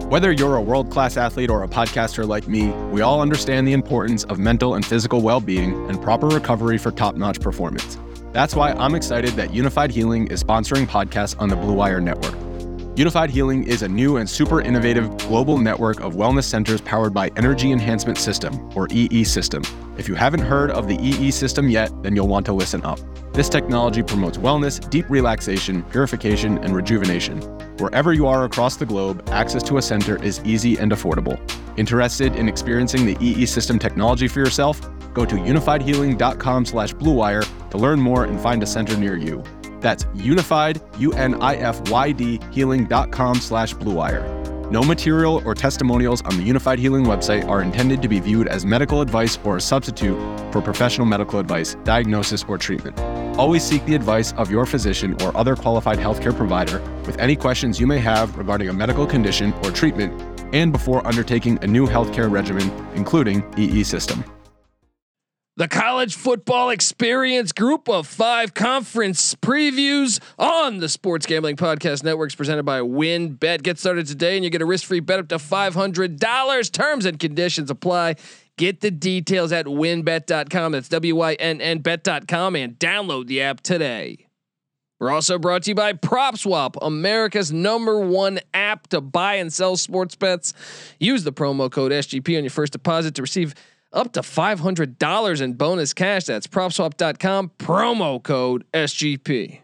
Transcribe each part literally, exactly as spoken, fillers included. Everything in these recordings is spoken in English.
Whether you're a world-class athlete or a podcaster like me, we all understand the importance of mental and physical well-being and proper recovery for top-notch performance. That's why I'm excited that Unified Healing is sponsoring podcasts on the Blue Wire Network. Unified Healing is a new and super innovative global network of wellness centers powered by Energy Enhancement System, or E E System. If you haven't heard of the E E System yet, then you'll want to listen up. This technology promotes wellness, deep relaxation, purification, and rejuvenation. Wherever you are across the globe, access to a center is easy and affordable. Interested in experiencing the E E System technology for yourself? Go to unified healing dot com slash blue wire to learn more and find a center near you. That's unified, U N I F Y D, healing dot com slash blue wire. No material or testimonials on the Unified Healing website are intended to be viewed as medical advice or a substitute for professional medical advice, diagnosis, or treatment. Always seek the advice of your physician or other qualified healthcare provider with any questions you may have regarding a medical condition or treatment and before undertaking a new healthcare regimen, including E E System. The College Football Experience Group of Five Conference previews on the Sports Gambling Podcast Networks presented by WynnBET. Get started today and you get a risk-free bet up to five hundred dollars. Terms and conditions apply. Get the details at wynn bet dot com. That's W Y N N bet dot com and download the app today. We're also brought to you by PropSwap, America's number one app to buy and sell sports bets. Use the promo code S G P on your first deposit to receive up to five hundred dollars in bonus cash. That's prop swap dot com, promo code S G P.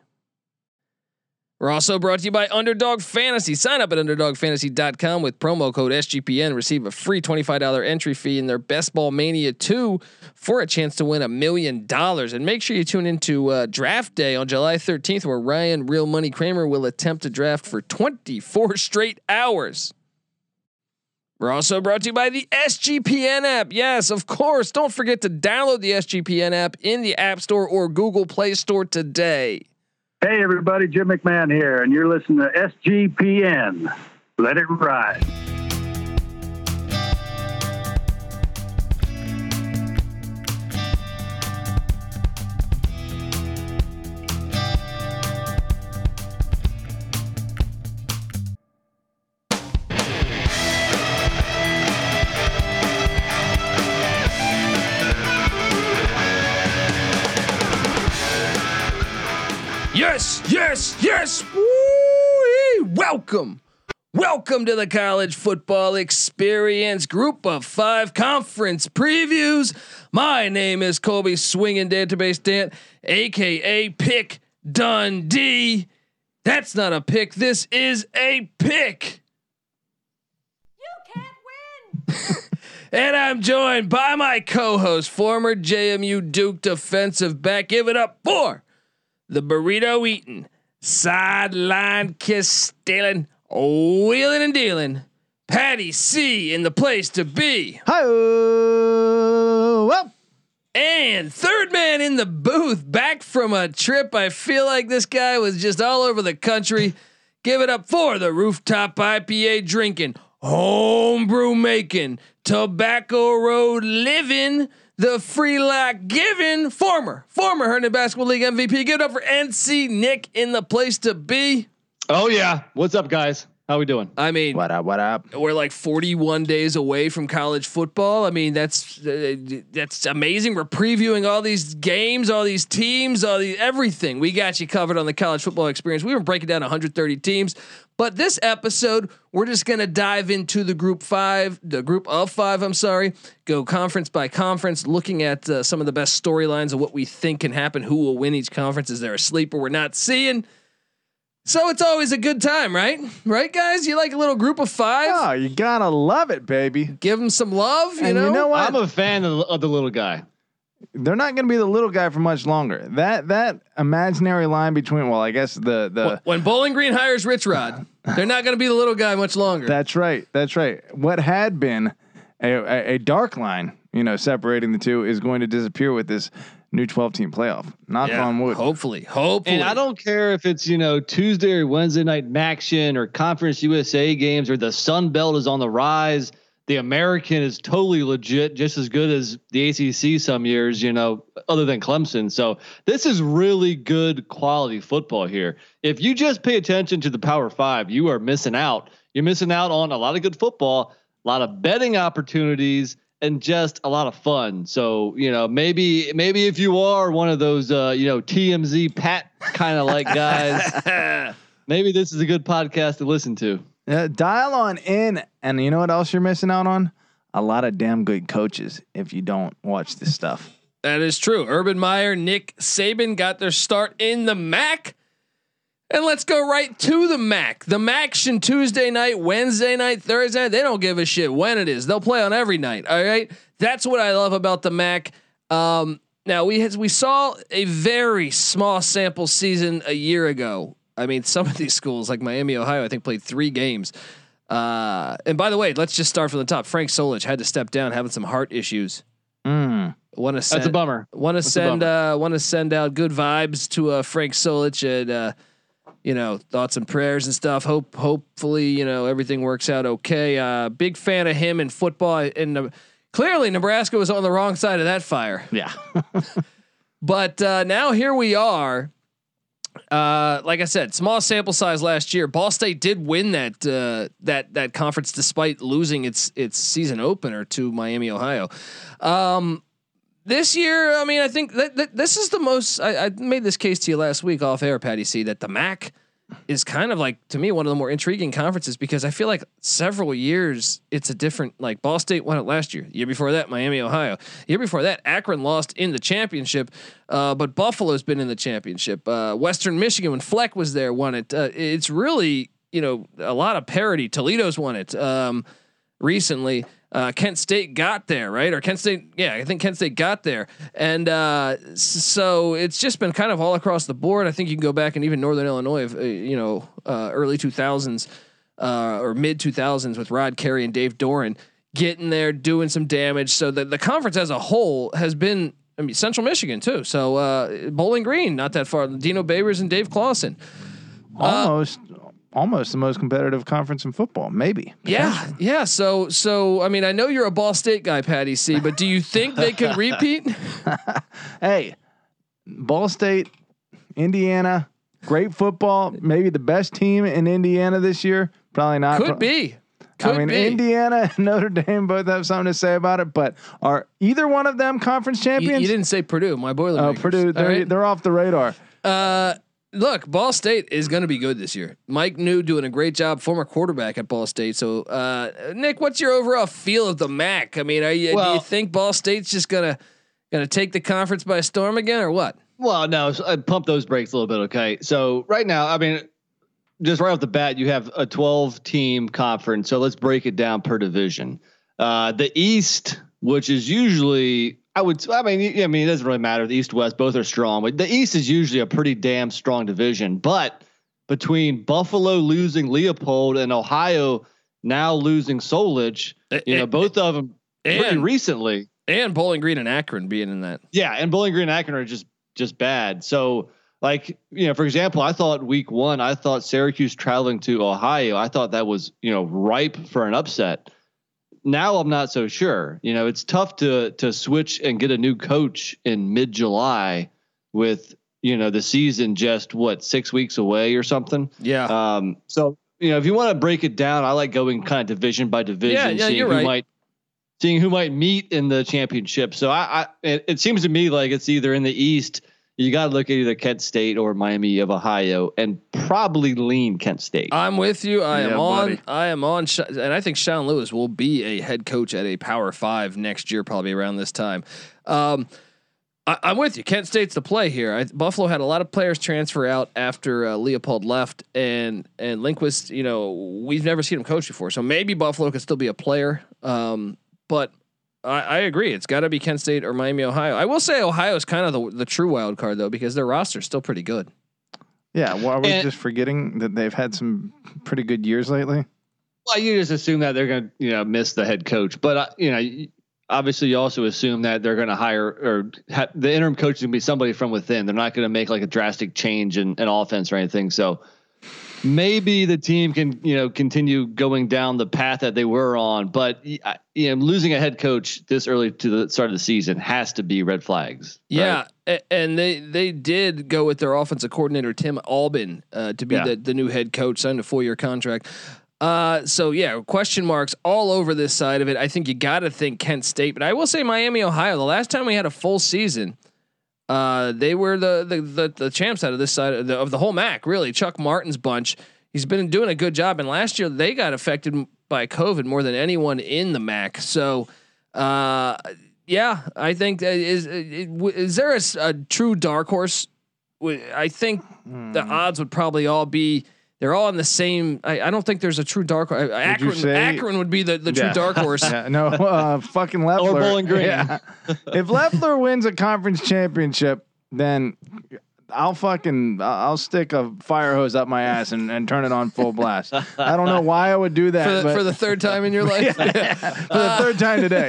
We're also brought to you by Underdog Fantasy. Sign up at underdog fantasy dot com with promo code S G P N. Receive a free twenty-five dollars entry fee in their Best Ball Mania two for a chance to win a million dollars. And make sure you tune into uh, Draft Day on July thirteenth, where Ryan Real Money Kramer will attempt to draft for twenty-four straight hours. We're also brought to you by the S G P N app. Yes, of course. Don't forget to download the S G P N app in the App Store or Google Play Store today. Hey, everybody. Jim McMahon here, and you're listening to S G P N. Let it ride. Yes, yes, yes. Woo-wee. Welcome. Welcome to the College Football Experience Group of Five Conference previews. My name is Colby Swinging Database Dan, aka Pick Dundee. That's not a pick. This is a pick. You can't win. And I'm joined by my co-host, former J M U Duke defensive back. Give it up for the burrito eating, sideline kiss stealing, wheeling and dealing, Patty C in the place to be. Hi-oh. And third man in the booth, back from a trip. I feel like this guy was just all over the country. Give it up for the rooftop I P A drinking, homebrew making, Tobacco Road living, the free lock giving, former, former Herndon Basketball League M V P. Give it up for N C Nick in the place to be. Oh yeah. What's up, guys? How we doing? I mean, What up? What up? we're like forty-one days away from college football. I mean, that's uh, that's amazing. We're previewing all these games, all these teams, all the everything. We got you covered on the College Football Experience. We were breaking down one hundred thirty teams, but this episode we're just gonna dive into the group five, the group of five. I'm sorry, go conference by conference, looking at uh, some of the best storylines of what we think can happen. Who will win each conference? Is there a sleeper we're not seeing? So it's always a good time, right? Right, guys? You like a little group of five? Oh, you gotta love it, baby. Give them some love, you And know? you know what? I'm a fan of the, of the little guy. They're not going to be the little guy for much longer. That that imaginary line between, well, I guess the the when Bowling Green hires Rich Rod, they're not going to be the little guy much longer. that's right, that's right. What had been a, a, a dark line, you know, separating the two, is going to disappear with this new twelve team playoff. Knock Yeah, on wood. Hopefully, hopefully. And I don't care if it's, you know, Tuesday or Wednesday night action or Conference U S A games or the Sun Belt is on the rise. the American is totally legit, just as good as the A C C some years, you know, other than Clemson. So this is really good quality football here. If you just pay attention to the Power Five, you are missing out. You're missing out on a lot of good football, a lot of betting opportunities, and just a lot of fun. So, you know, maybe, maybe if you are one of those, uh, you know, T M Z Pat kind of like guys, maybe this is a good podcast to listen to. Uh, dial on in, and you know what else you're missing out on? A lot of damn good coaches if you don't watch this stuff. That is true. Urban Meyer, Nick Saban got their start in the M A C. And let's go right to the M A C. The M A C Tuesday night, Wednesday night, Thursday night. They don't give a shit when it is. They'll play on every night. All right. That's what I love about the M A C. Um, now we had, we saw a very small sample season a year ago. I mean, some of these schools like Miami, Ohio, I think played three games. Uh, and by the way, let's just start from the top. Frank Solich had to step down, having some heart issues. Mm. Want to send, That's a bummer. Want to send, uh, want to send out good vibes to uh, Frank Solich and uh, you know, thoughts and prayers and stuff. Hope, hopefully, you know, everything works out okay. Uh, big fan of him in football, and uh, clearly Nebraska was on the wrong side of that fire. Yeah. But uh, now here we are. Uh, like I said, small sample size last year. Ball State did win that uh, that that conference despite losing its its season opener to Miami, Ohio. Um, this year, I mean, I think that, that this is the most. I, I made this case to you last week off air, Patty C, that the M A C is kind of like, to me, one of the more intriguing conferences because I feel like several years it's a different. Like Ball State won it last year. Year before that, Miami, Ohio. Year before that, Akron lost in the championship, uh, but Buffalo's been in the championship. Uh, Western Michigan, when Fleck was there, won it. Uh, it's really, you know, a lot of parity. Toledo's won it um, recently. Uh, Kent State got there, right? Or Kent State, yeah, I think Kent State got there, and uh, so it's just been kind of all across the board. I think you can go back and even Northern Illinois, uh, you know, uh, early two thousands uh, or mid two thousands with Rod Carey and Dave Doran getting there, doing some damage. So the the conference as a whole has been, I mean, Central Michigan too. So uh, Bowling Green, not that far. Dino Babers and Dave Clawson. Almost. Uh, Almost the most competitive conference in football, maybe. Yeah, yeah. So, so I mean, I know you're a Ball State guy, Patty C, but do you think they can repeat? Hey, Ball State, Indiana, great football. Maybe the best team in Indiana this year. Probably not. Could be. Could I mean, be. Indiana and Notre Dame both have something to say about it, but are either one of them conference champions? You, you didn't say Purdue, my Boilermakers. Oh, Purdue, they're, right? they're off the radar. Uh, look, Ball State is going to be good this year. Mike New doing a great job, former quarterback at Ball State. So, uh, Nick, what's your overall feel of the M A C? I mean, are you, Well, do you think Ball State's just gonna gonna take the conference by storm again, or what? Well, no, so I pump those brakes a little bit. Okay. So right now, I mean, just right off the bat, you have a twelve team conference. So let's break it down per division. Uh, the East, which is usually, I would, I mean, I mean, it doesn't really matter. The East, West, both are strong, but the East is usually a pretty damn strong division. But between Buffalo losing Leopold and Ohio now losing Solich, you know, both of them pretty and, recently, and Bowling Green and Akron being in that. yeah, and Bowling Green and Akron are just just bad. So, like, you know, for example, I thought week one, I thought Syracuse traveling to Ohio, I thought that was, you know, ripe for an upset. Now I'm not so sure. You know, it's tough to to switch and get a new coach in mid July with, you know, the season just what six weeks away or something. Yeah. Um. So, you know, if you want to break it down, I like going kind of division by division, Yeah, yeah, seeing you're who right. might seeing who might meet in the championship. So I, I it, it seems to me like it's either in the East. You got to look at either Kent State or Miami of Ohio, and probably lean Kent State. I'm with you. I am Yeah, on. buddy. I am on. Sh- and I think Sean Lewis will be a head coach at a Power Five next year, probably around this time. Um, I, I'm with you. Kent State's the play here. I, Buffalo had a lot of players transfer out after uh, Leopold left, and and Lindquist. You know, we've never seen him coach before, so maybe Buffalo could still be a player. Um, but I, I agree. It's got to be Kent State or Miami, Ohio. I will say Ohio is kind of the the true wild card though, because their roster is still pretty good. Yeah, well, are we And- just forgetting that they've had some pretty good years lately? Well, you just assume that they're going to, you know, miss the head coach, but uh, you know, y- obviously you also assume that they're going to hire or ha- the interim coach is going to be somebody from within. They're not going to make like a drastic change in, in offense or anything. So, maybe the team can, you know, continue going down the path that they were on, but you know, losing a head coach this early to the start of the season has to be red flags. Yeah. Right? And they, they did go with their offensive coordinator, Tim Albin, uh, to be yeah. the, the new head coach, signed a four year contract. Uh, so yeah, question marks all over this side of it. I think you got to think Kent State, but I will say Miami, Ohio, the last time we had a full season, uh, they were the, the, the, the champs out of this side of the, of the whole M A C, really. Chuck Martin's bunch. He's been doing a good job. And last year they got affected by COVID more than anyone in the M A C. So, uh, yeah, I think is, is, is there a, a true dark horse? I think hmm. the odds would probably all be, they're all in the same. I, I don't think there's a true dark horse. Akron, say, Akron would be the, the yeah. true dark horse. Yeah, no, uh, fucking Leffler. Or Bowling Green. Yeah. If Leffler wins a conference championship, then I'll fucking I'll stick a fire hose up my ass and, and turn it on full blast. I don't know why I would do that for the, but, for the third time in your life. yeah, yeah. For the third time today.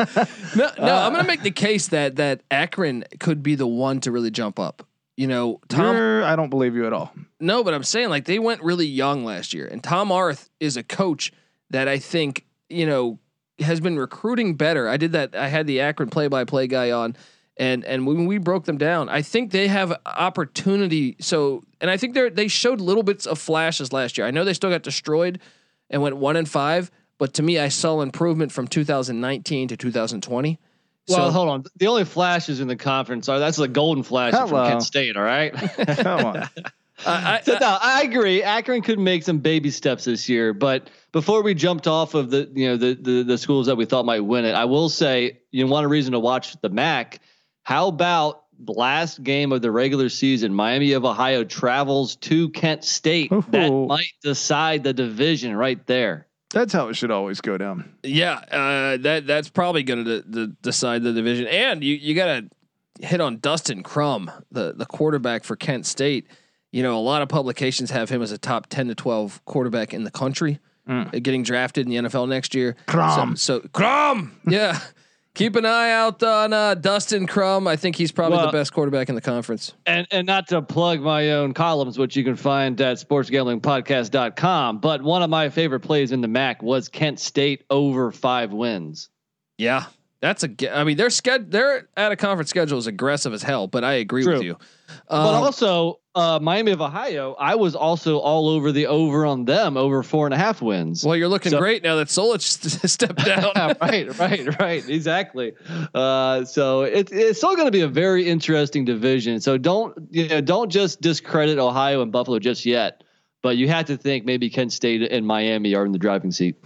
no, no, uh, I'm gonna make the case that that Akron could be the one to really jump up. You know, Tom. I don't believe you at all. No, but I'm saying like they went really young last year, and Tom Arth is a coach that I think you know has been recruiting better. I did that. I had the Akron play-by-play guy on, and and when we broke them down, I think they have opportunity. So, and I think they they showed little bits of flashes last year. I know they still got destroyed and went one and five, but to me, I saw improvement from two thousand nineteen to two thousand twenty. Well, so, hold on. The only flashes in the conference are that's the golden flash hello. from Kent State. All right. Come on. I, I, so, no, I agree. Akron could make some baby steps this year, but before we jumped off of the, you know, the, the, the schools that we thought might win it, I will say, you know, one reason to watch the M A C. How about the last game of the regular season? Miami of Ohio travels to Kent State. Ooh. That might decide the division right there. That's how it should always go down. Yeah, uh, that that's probably going to de- de- decide the division. And you you got to hit on Dustin Crum, the the quarterback for Kent State. You know, a lot of publications have him as a top ten to twelve quarterback in the country, mm. uh, getting drafted in the N F L next year. Crum, so, so Crum, yeah. Keep an eye out on uh, Dustin Crum. I think he's probably well, the best quarterback in the conference. And and not to plug my own columns, which you can find at sports gambling podcast dot com, but one of my favorite plays in the M A C was Kent State over five wins. Yeah, that's a. I mean, their sched their out of conference schedule is aggressive as hell, but I agree True. with you. Um, but also, uh, Miami of Ohio, I was also all over the over on them over four and a half wins. Well, you're looking so, great now that Solich stepped down. right, right, right. Exactly. Uh, so it, it's still going to be a very interesting division. So don't, you know, don't just discredit Ohio and Buffalo just yet, but you have to think maybe Kent State and Miami are in the driving seat.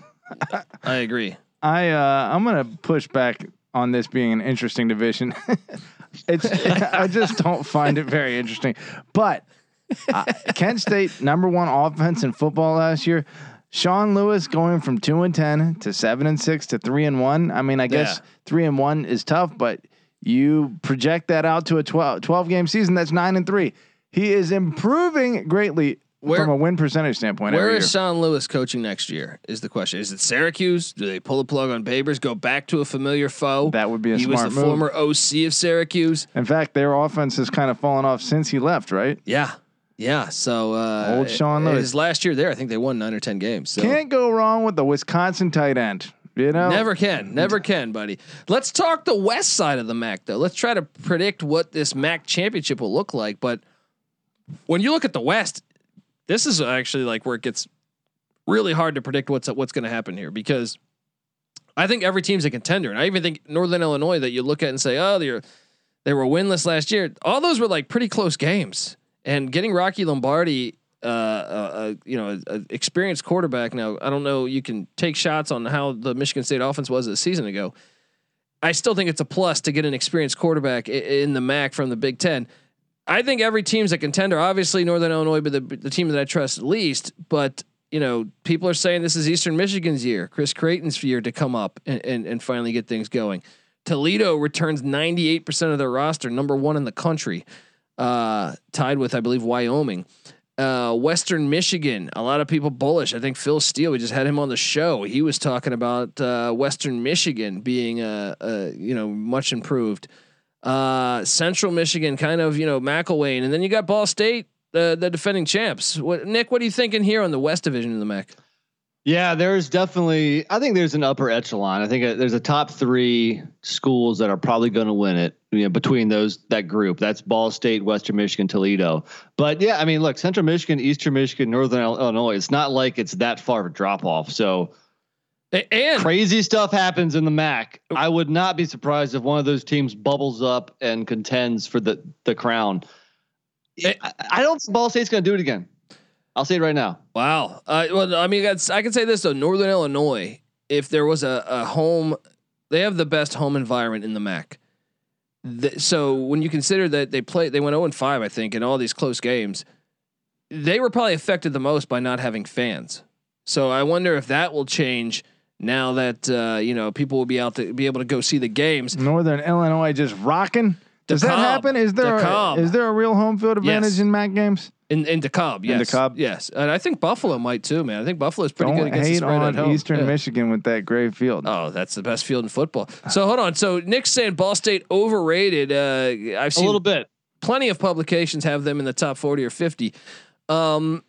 I agree. I, uh, I'm going to push back on this being an interesting division. It's I just don't find it very interesting. But uh, Kent State number one offense in football last year. Sean Lewis going from two and ten to seven and six to three and one. I mean, I guess yeah. three and one is tough, but you project that out to a twelve, twelve game season. That's nine and three. He is improving greatly. Where, from a win percentage standpoint. Where is Sean Lewis coaching next year is the question. Is it Syracuse? Do they pull the plug on Babers, go back to a familiar foe? That would be a he smart move. He was the move. former O C of Syracuse. In fact, their offense has kind of fallen off since he left, right? Yeah. Yeah. So uh, old Sean Lewis. His last year there, I think they won nine or ten games. So. Can't go wrong with the Wisconsin tight end. You know? Never can. Never can, buddy. Let's talk the west side of the M A C, though. Let's try to predict what this M A C championship will look like. But when you look at the West, this is actually like where it gets really hard to predict what's what's going to happen here, because I think every team's a contender, and I even think Northern Illinois that you look at and say, oh, they're they were winless last year. All those were like pretty close games, and getting Rocky Lombardi, uh, uh, uh you know, an experienced quarterback. Now I don't know. You can take shots on how the Michigan State offense was a season ago. I still think it's a plus to get an experienced quarterback in the M A C from the Big Ten. I think every team's a contender. Obviously, Northern Illinois, but the, the team that I trust least. But you know, people are saying this is Eastern Michigan's year, Chris Creighton's year to come up and, and, and finally get things going. Toledo returns ninety-eight percent of their roster, number one in the country, uh, tied with, I believe, Wyoming. Uh, Western Michigan, a lot of people bullish. I think Phil Steele, we just had him on the show. He was talking about uh, Western Michigan being, uh, uh, you know, much improved. Uh, Central Michigan, kind of, you know, McElwain, and then you got Ball State the the defending champs. What Nick? What are you thinking here on the West Division of the M A C? Yeah, there's definitely. I think there's an upper echelon. I think uh, there's a top three schools that are probably going to win it. You know, between those that group, that's Ball State, Western Michigan, Toledo. But yeah, I mean, look, Central Michigan, Eastern Michigan, Northern Illinois. It's not like it's that far of a drop off. So, and crazy stuff happens in the M A C. I would not be surprised if one of those teams bubbles up and contends for the the crown. I, I don't. Ball State's going to do it again. I'll say it right now. Wow. Uh, well, I mean, that's, I can say this though. Northern Illinois, if there was a, a home, they have the best home environment in the M A C. The, so when you consider that they play, they went zero and five, I think, in all these close games. They were probably affected the most by not having fans. So I wonder if that will change now that uh, you know people will be out to be able to go see the games. Northern Illinois just rocking. Does that happen? Is there a, is there a real home field advantage yes. in M A C games? In in DeKalb, yes, in DeKalb, yes, and I think Buffalo might too, man. I think Buffalo's pretty Don't good against hate the spread on at home. Eastern yeah. Michigan with that gray field. Oh, that's the best field in football. So hold on. So Nick's saying Ball State overrated. Uh, I've seen a little bit. Plenty of publications have them in the top forty or fifty. Um,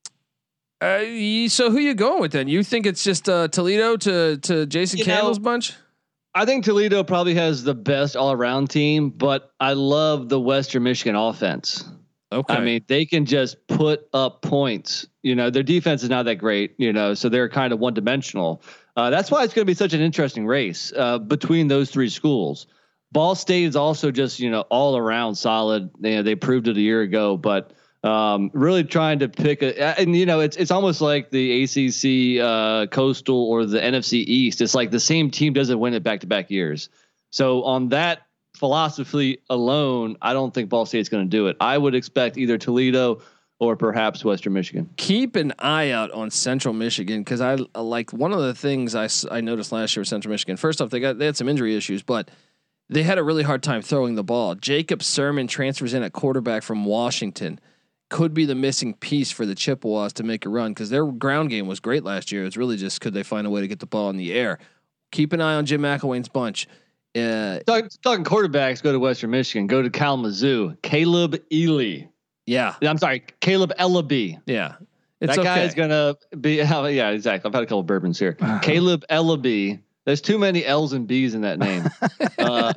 uh, so who you going with then? You think it's just uh, Toledo to to Jason You Campbell's know, bunch? I think Toledo probably has the best all around team, but I love the Western Michigan offense. Okay. I mean, they can just put up points. You know, their defense is not that great, you know, so they're kind of one dimensional. Uh, that's why it's going to be such an interesting race uh, between those three schools. Ball State is also just, you know, all around solid. They, they proved it a year ago, but um, really trying to pick a, and you know, it's, it's almost like the A C C uh, Coastal or the N F C East. It's like the same team doesn't win it back to back years. So on that philosophy alone, I don't think Ball State's going to do it. I would expect either Toledo or perhaps Western Michigan. Keep an eye out on Central Michigan because I like one of the things I, I noticed last year with Central Michigan. First off, they got they had some injury issues, but they had a really hard time throwing the ball. Jacob Sermon transfers in at quarterback from Washington. Could be the missing piece for the Chippewas to make a run because their ground game was great last year. It's really just could they find a way to get the ball in the air. Keep an eye on Jim McElwain's bunch. Uh, Talk, talking quarterbacks, go to Western Michigan. Go to Kalamazoo. Caleb Ely. Yeah, I'm sorry, Caleb Ellaby. Yeah, it's that guy okay. is gonna be. Yeah, exactly. I've had a couple of bourbons here. Uh-huh. Caleb Ellaby. There's too many L's and B's in that name. uh,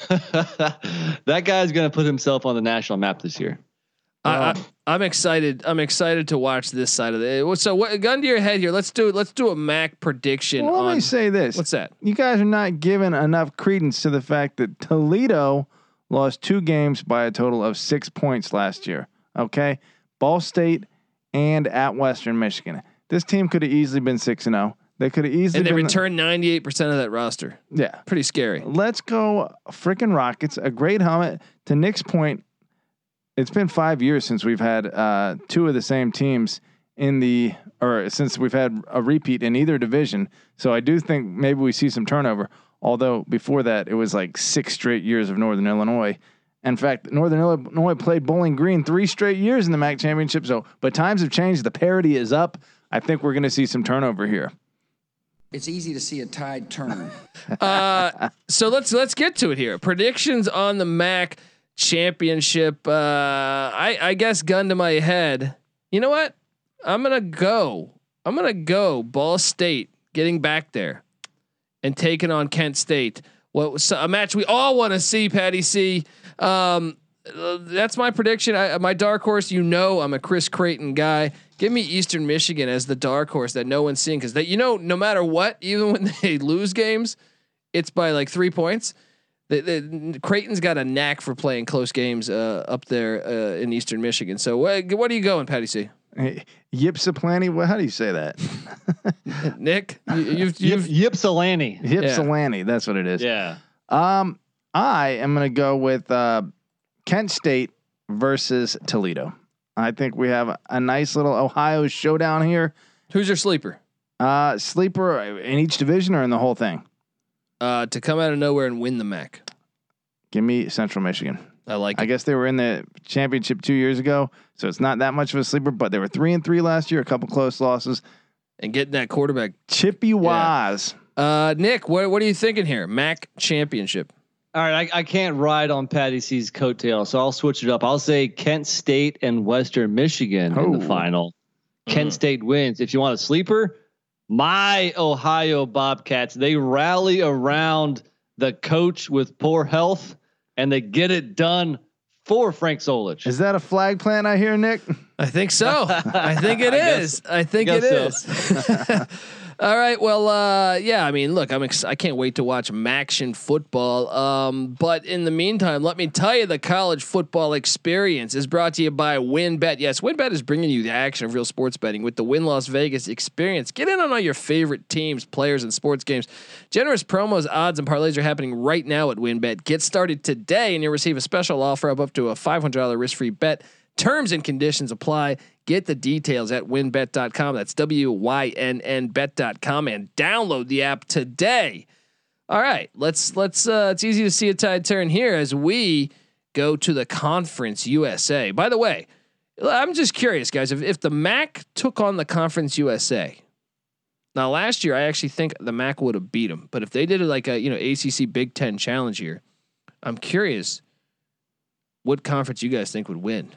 that guy's gonna put himself on the national map this year. I, I, I'm excited. I'm excited to watch this side of it. So, what gun to your head here? Let's do. Let's do a M A C prediction. Well, let on, me say this. What's that? You guys are not giving enough credence to the fact that Toledo lost two games by a total of six points last year. Okay, Ball State and at Western Michigan. This team could have easily been six and zero. They could have easily. And they been returned ninety-eight percent of that roster. Yeah, pretty scary. Let's go, freaking Rockets! A great helmet. To Nick's point, it's been five years since we've had uh, two of the same teams in the, or since we've had a repeat in either division. So I do think maybe we see some turnover. Although before that, it was like six straight years of Northern Illinois. In fact, Northern Illinois played Bowling Green three straight years in the M A C championship. So, but times have changed. The parity is up. I think we're going to see some turnover here. It's easy to see a tide turn. uh, so let's let's get to it here. Predictions on the M A C championship. Uh, I I guess gun to my head. You know what? I'm gonna go. I'm gonna go. Ball State getting back there and taking on Kent State. What was a match we all want to see, Patty C. Um, that's my prediction. I, my dark horse. You know, I'm a Chris Creighton guy. Give me Eastern Michigan as the dark horse that no one's seeing because that you know, no matter what, even when they lose games, it's by like three points. The, the, Creighton's got a knack for playing close games uh, up there uh, in Eastern Michigan. So what, what are you going, Patty C? Hey, Ypsilanti. Well, how do you say that? Nick, you, you've, you've Yip, Ypsilanti. Ypsilanti. Yeah. That's what it is. Yeah. Um, I am going to go with uh, Kent State versus Toledo. I think we have a, a nice little Ohio showdown here. Who's your sleeper? Uh, sleeper in each division or in the whole thing? Uh, to come out of nowhere and win the M A C. Give me Central Michigan. I like. I it. guess they were in the championship two years ago, so it's not that much of a sleeper. But they were three and three last year, a couple close losses, and getting that quarterback Chippy Waz. Yeah. Uh, Nick, what what are you thinking here? M A C championship. All right, I, I can't ride on Patty C's coattail, so I'll switch it up. I'll say Kent State and Western Michigan oh. in the final. Mm. Kent State wins. If you want a sleeper, my Ohio Bobcats, they rally around the coach with poor health, and they get it done for Frank Solich. Is that a flag plant I hear, Nick? I think so. I think it I is. Guess, I think it so. is. All right. Well, uh, yeah, I mean, look, I'm ex- I can't wait to watch Maction football. Um, but in the meantime, let me tell you, the college football experience is brought to you by WinBet. Yes, WinBet is bringing you the action of real sports betting with the Win Las Vegas experience. Get in on all your favorite teams, players, and sports games. Generous promos, odds, and parlays are happening right now at WinBet. Get started today, and you'll receive a special offer of up to a five hundred dollars risk-free bet. Terms and conditions apply. Get the details at win bet dot com. That's W Y N N bet dot com and download the app today. All right, let's let's. Uh, it's easy to see a tide turn here as we go to the Conference U S A. By the way, I'm just curious, guys, if if the M A C took on the Conference U S A. Now, last year I actually think the M A C would have beat them, but if they did it like a you know A C C Big Ten challenge year, I'm curious what conference you guys think would win.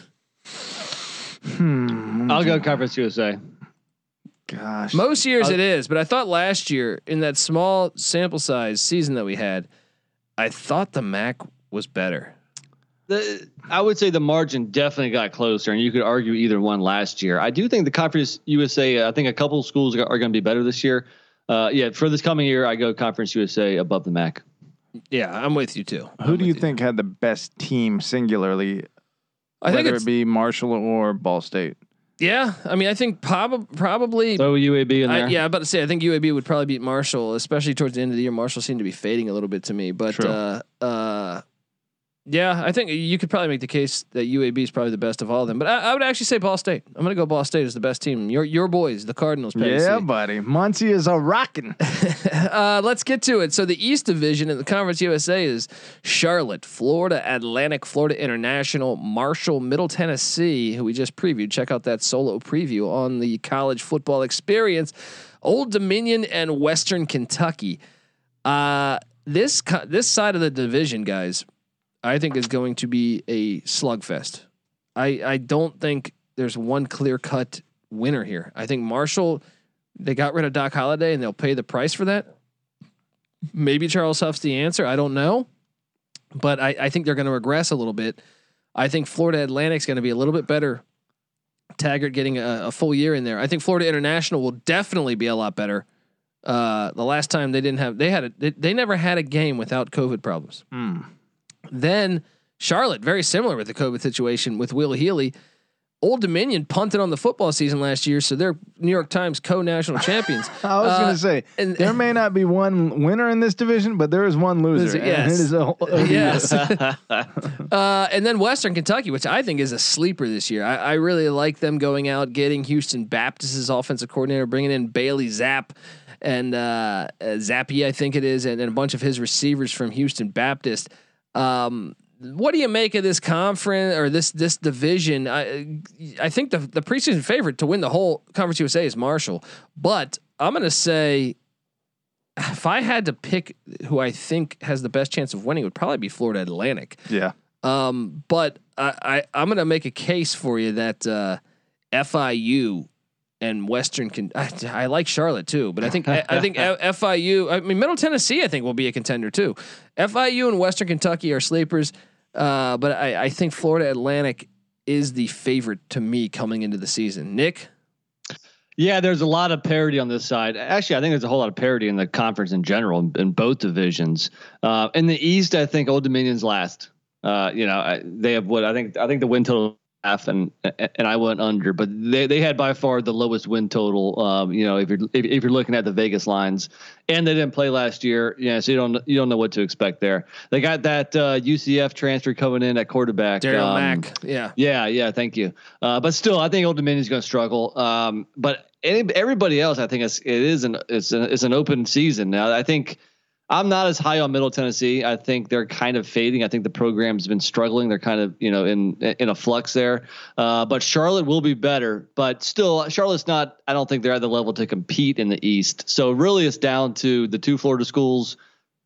Hmm. I'll go Conference U S A. Gosh, most years I'll, it is, but I thought last year in that small sample size season that we had, I thought the M A C was better. The, I would say the margin definitely got closer, and you could argue either one last year. I do think the Conference U S A. I think a couple of schools are, are going to be better this year. Uh, yeah, for this coming year, I go Conference U S A above the M A C. Yeah, I'm with you too. Who I'm do you you. think had the best team singularly? I whether think it's, it be Marshall or Ball State. Yeah, I mean, I think prob- probably. So U A B in there. I, yeah, I'm about to say I think U A B would probably beat Marshall, especially towards the end of the year. Marshall seemed to be fading a little bit to me, but uh, uh, yeah, I think you could probably make the case that U A B is probably the best of all of them. But I, I would actually say Ball State. I'm going to go Ball State as the best team. Your your boys, the Cardinals. Yeah, buddy, Muncie is a rockin'. uh, let's get to it. So the East Division in the Conference U S A is Charlotte, Florida Atlantic, Florida International, Marshall, Middle Tennessee, who we just previewed. Check out that solo preview on the College Football Experience. Old Dominion and Western Kentucky. Uh, this co- this side of the division, guys, I think is going to be a slugfest. I I don't think there's one clear cut winner here. I think Marshall, they got rid of Doc Holliday and they'll pay the price for that. Maybe Charles Huff's the answer. I don't know, but I, I think they're going to regress a little bit. I think Florida Atlantic's going to be a little bit better. Taggart getting a, a full year in there. I think Florida International will definitely be a lot better. Uh, the last time they didn't have, they had a, they, they never had a game without COVID problems. Mm. Then Charlotte, very similar with the COVID situation with Will Healy. Old Dominion punted on the football season last year, so they're New York Times co-national champions. I was uh, going to say and, there may not be one winner in this division, but there is one loser. Loser, yes. And it is a, a yes. uh, and then Western Kentucky, which I think is a sleeper this year. I, I really like them going out, getting Houston Baptist's offensive coordinator, bringing in Bailey Zapp and uh, uh, Zappy, I think it is, and, and a bunch of his receivers from Houston Baptist. Um, what do you make of this conference or this this division? I I think the the preseason favorite to win the whole Conference U S A is Marshall, but I'm going to say if I had to pick who I think has the best chance of winning, it would probably be Florida Atlantic. Yeah. Um, but I, I I'm going to make a case for you that uh, F I U and Western can. I, I like Charlotte too, but I think I, I think F I U. I mean, Middle Tennessee, I think will be a contender too. F I U and Western Kentucky are sleepers, uh, but I, I think Florida Atlantic is the favorite to me coming into the season. Nick. Yeah, there's a lot of parity on this side. Actually, I think there's a whole lot of parity in the conference in general in, in both divisions. Uh, in the East, I think Old Dominion's last. Uh, you know, I, they have what I think. I think the win total half, and and I went under, but they they had by far the lowest win total. Um, you know, if you're if, if you're looking at the Vegas lines, and they didn't play last year, yeah, so you don't you don't know what to expect there. They got that uh, U C F transfer coming in at quarterback, Daryl um, Mack. Yeah, yeah, yeah. Thank you. Uh, but still, I think Old Dominion's going to struggle. Um, but any, everybody else, I think it's, it is an it's an it's an open season now. I think. I'm not as high on Middle Tennessee. I think they're kind of fading. I think the program's been struggling. They're kind of, you know, in in a flux there. Uh, but Charlotte will be better. But still, Charlotte's not. I don't think they're at the level to compete in the East. So really, it's down to the two Florida schools,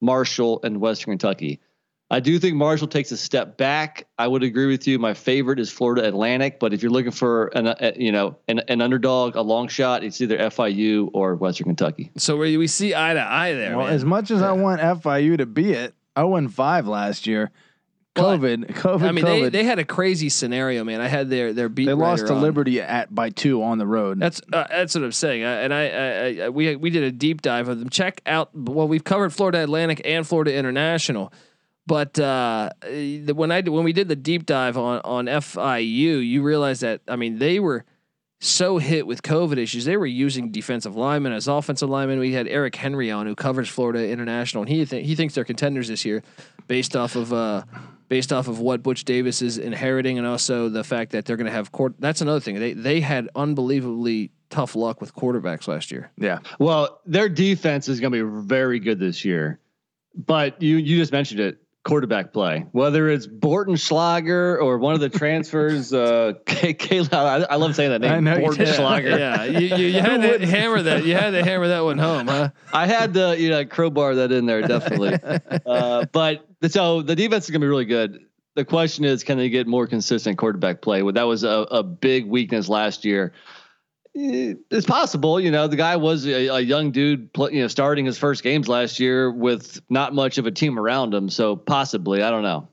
Marshall, and Western Kentucky. I do think Marshall takes a step back. I would agree with you. My favorite is Florida Atlantic, but if you're looking for an, a, you know, an, an underdog, a long shot, it's either F I U or Western Kentucky. So we we see eye to eye there. Well, man. as much as I want F I U to be it, oh and five last year. COVID, COVID, I mean, COVID. they they had a crazy scenario, man. I had their their beat. They lost to on. Liberty at by two on the road. That's uh, that's what I'm saying. I, and I, I, I we we did a deep dive of them. Check out. Well, we've covered Florida Atlantic and Florida International, but uh, the, when I when we did the deep dive on on F I U, you realize that I mean they were so hit with COVID issues. They were using defensive linemen as offensive linemen. We had Eric Henry on, who covers Florida International, and he th- he thinks they're contenders this year, based off of. Uh, Based off of what Butch Davis is inheriting, and also the fact that they're going to have court. That's another thing. They they had unbelievably tough luck with quarterbacks last year. Yeah. Well, their defense is going to be very good this year, but you you just mentioned it. Quarterback play, whether it's Borton Schlager or one of the transfers, uh, K- Kayla, I, I love saying that name. I know you Borton did. Schlager. Yeah, you, you, you had to hammer that. You had to hammer that one home, huh? I had to, you know, crowbar that in there definitely. uh, but so the defense is going to be really good. The question is, can they get more consistent quarterback play? Well, that was a, a big weakness last year. It's possible, you know, the guy was a, a young dude, play, you know, starting his first games last year with not much of a team around him. So possibly, I don't know.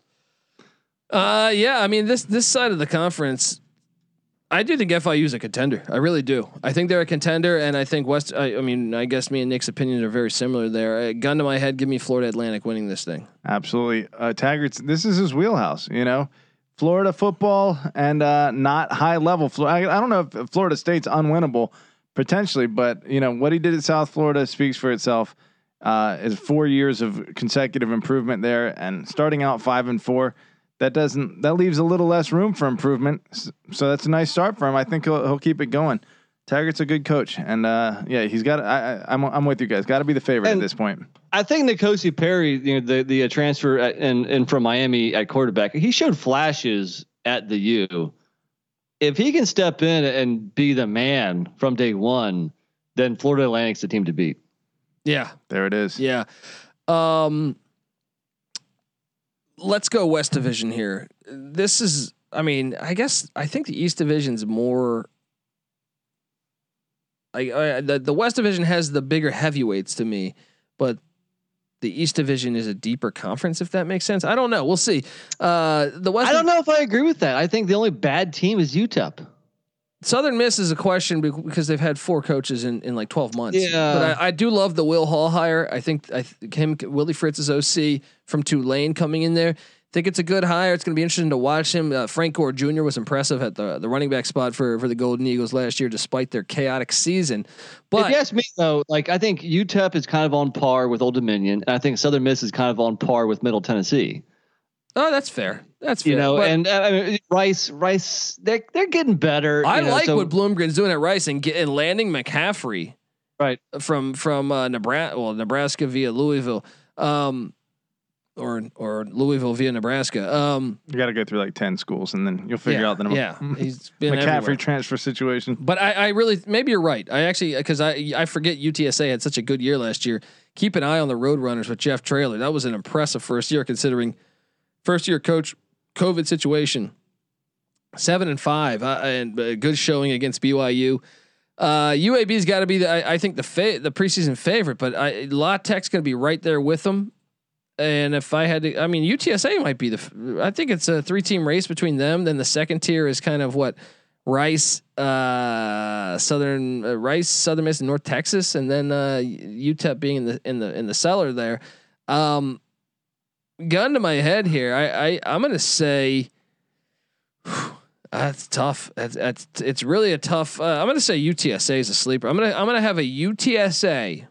Uh, yeah, I mean this this side of the conference, I do think F I U is a contender. I really do. I think they're a contender, and I think West. I, I mean, I guess me and Nick's opinions are very similar there. Uh, gun to my head, give me Florida Atlantic winning this thing. Absolutely. Uh, Taggart's, this is his wheelhouse, you know, Florida football and uh, not high level. I, I don't know if Florida State's unwinnable potentially, but you know what he did at South Florida speaks for itself. Uh, is four years of consecutive improvement there, and starting out five and four, that doesn't that leaves a little less room for improvement. So that's a nice start for him. I think he'll he'll keep it going. Taggart's a good coach, and uh, yeah, he's got. I, I, I'm I'm with you guys. Got to be the favorite And at this point. I think N'Kosi Perry, you know, the the uh, transfer at, and and from Miami at quarterback, he showed flashes at the U. If he can step in and be the man from day one, then Florida Atlantic's the team to beat. Yeah, There it is. yeah. Um, let's go West Division here. This is, I mean, I guess I think the East Division's more. I, I the the West Division has the bigger heavyweights to me, but the East Division is a deeper conference, if that makes sense. I don't know. We'll see. Uh, the West. I don't know if I agree with that. I think the only bad team is U T E P. Southern Miss is a question because they've had four coaches in, in like twelve months. Yeah. But I, I do love the Will Hall hire. I think I th- him Willie Fritz's O C from Tulane coming in there. Think it's a good hire. It's going to be interesting to watch him. Uh, Frank Gore Junior was impressive at the the running back spot for for the Golden Eagles last year, despite their chaotic season. But if you ask me though, like I think U T E P is kind of on par with Old Dominion, and I think Southern Miss is kind of on par with Middle Tennessee. oh, that's fair. That's fair. You know, But and uh, I mean, Rice, Rice, they're they're getting better. I you know, like so, what Bloomgren's doing at Rice and, get, and landing McCaffrey right. from from uh, Nebraska, well Nebraska via Louisville. Um, Or or Louisville via Nebraska. Um, You got to go through like ten schools, and then you'll figure yeah, out the number. yeah, he's been McCaffrey everywhere. transfer situation. But I, I really maybe you're right. I actually because I I forget U T S A had such a good year last year. Keep an eye on the Roadrunners with Jeff Traylor. That was an impressive first year considering first year coach COVID situation. Seven and five uh, and a good showing against B Y U. Uh, U A B's got to be the I, I think the fa- the preseason favorite, but I, La Tech's going to be right there with them. And if I had to, I mean, U T S A might be the. I think it's a three-team race between them. Then the second tier is kind of what Rice, uh, Southern uh, Rice, Southern Miss, and North Texas, and then uh, U T E P being in the in the in the cellar there. Um, gun to my head here, I, I I'm gonna say. Whew, that's tough. That's, that's it's really a tough. Uh, I'm gonna say U T S A is a sleeper. I'm gonna I'm gonna have a U T S A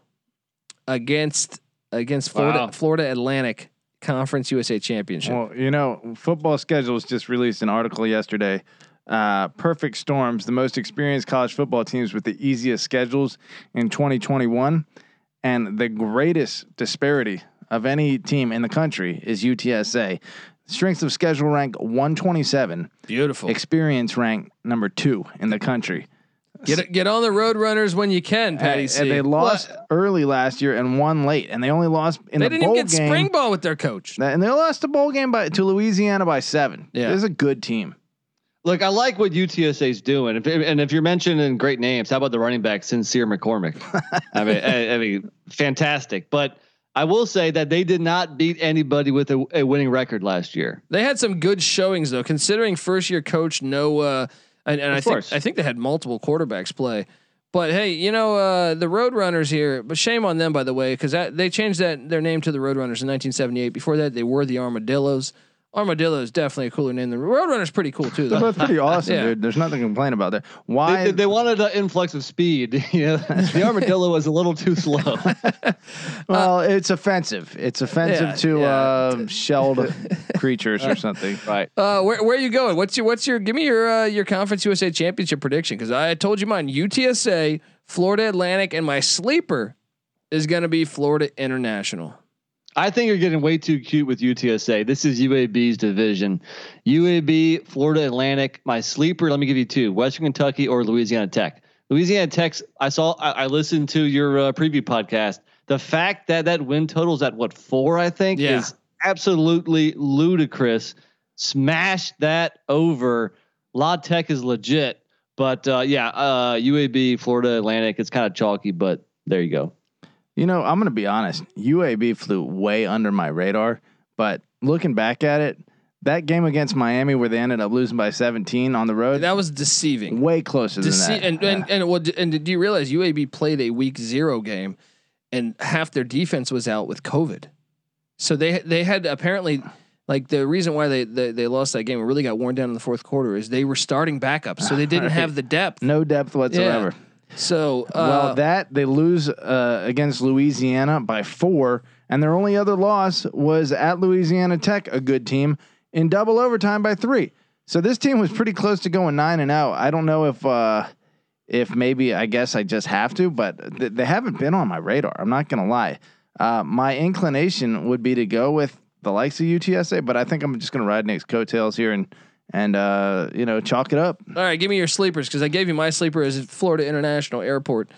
against. Against Florida, Wow. Florida Atlantic Conference U S A Championship. Well, you know, football schedules just released an article yesterday. Uh, perfect storms, the most experienced college football teams with the easiest schedules in twenty twenty-one, and the greatest disparity of any team in the country is U T S A. Strength of schedule rank one twenty-seven. Beautiful. Experience rank number two in the country. Get get on the Roadrunners when you can, Patty and, C. and they lost What? early last year and won late, and they only lost in They the didn't bowl even get game. spring ball with their coach. And they lost the bowl game by to Louisiana by seven. Yeah. This is a good team. Look, I like what U T S A is doing. If, and if you're mentioning great names, how about the running back Sincere McCormick? I mean, I, I mean, fantastic. But I will say that they did not beat anybody with a, a winning record last year. They had some good showings though, considering first year coach Noah, and, and I think course. I think they had multiple quarterbacks play. But hey, you know uh, the Roadrunners here. But shame on them, by the way, because they changed that their name to the Roadrunners in nineteen seventy-eight. Before that, they were the Armadillos. Armadillo is definitely a cooler name. The Roadrunner's pretty cool too, They're though. both pretty awesome, Yeah. dude. There's nothing to complain about there. Why? They, they wanted an influx of speed. You know, the armadillo was a little too slow. well, it's offensive. It's offensive yeah, to yeah. uh, shelled creatures or something. Right. Uh, where where are you going? What's your what's your give me your uh, your Conference U S A Championship prediction? Because I told you mine. U T S A, Florida Atlantic, and my sleeper is going to be Florida International. I think you're getting way too cute with U T S A. This is U A B's division. U A B, Florida Atlantic. My sleeper, let me give you two: Western Kentucky or Louisiana Tech. Louisiana Tech's. I saw. I, I listened to your uh, preview podcast. The fact that that win total's at what four, I think, Yeah. is absolutely ludicrous. Smash that over. La Tech is legit, but uh, yeah, uh, U A B, Florida Atlantic. It's kind of chalky, but there you go. You know, I'm going to be honest. U A B flew way under my radar, but looking back at it, that game against Miami where they ended up losing by seventeen on the road, That was deceiving. way closer Dece- than that. and, Yeah. and and what and did you realize U A B played a week zero game, and half their defense was out with COVID, so they they had apparently like the reason why they they, they lost that game and really got worn down in the fourth quarter is they were starting backups, so they didn't Right. have the depth. No depth whatsoever. So uh, Well, that they lose uh, against Louisiana by four, and their only other loss was at Louisiana Tech, a good team, in double overtime by three. So this team was pretty close to going nine and out. I don't know if uh, if maybe I guess I just have to, but th- they haven't been on my radar. I'm not gonna lie. Uh, my inclination would be to go with the likes of U T S A, but I think I'm just gonna ride Nick's coattails here and and uh, you know chalk it up. all right, give me your sleepers because I gave you my sleeper as Florida International Airport.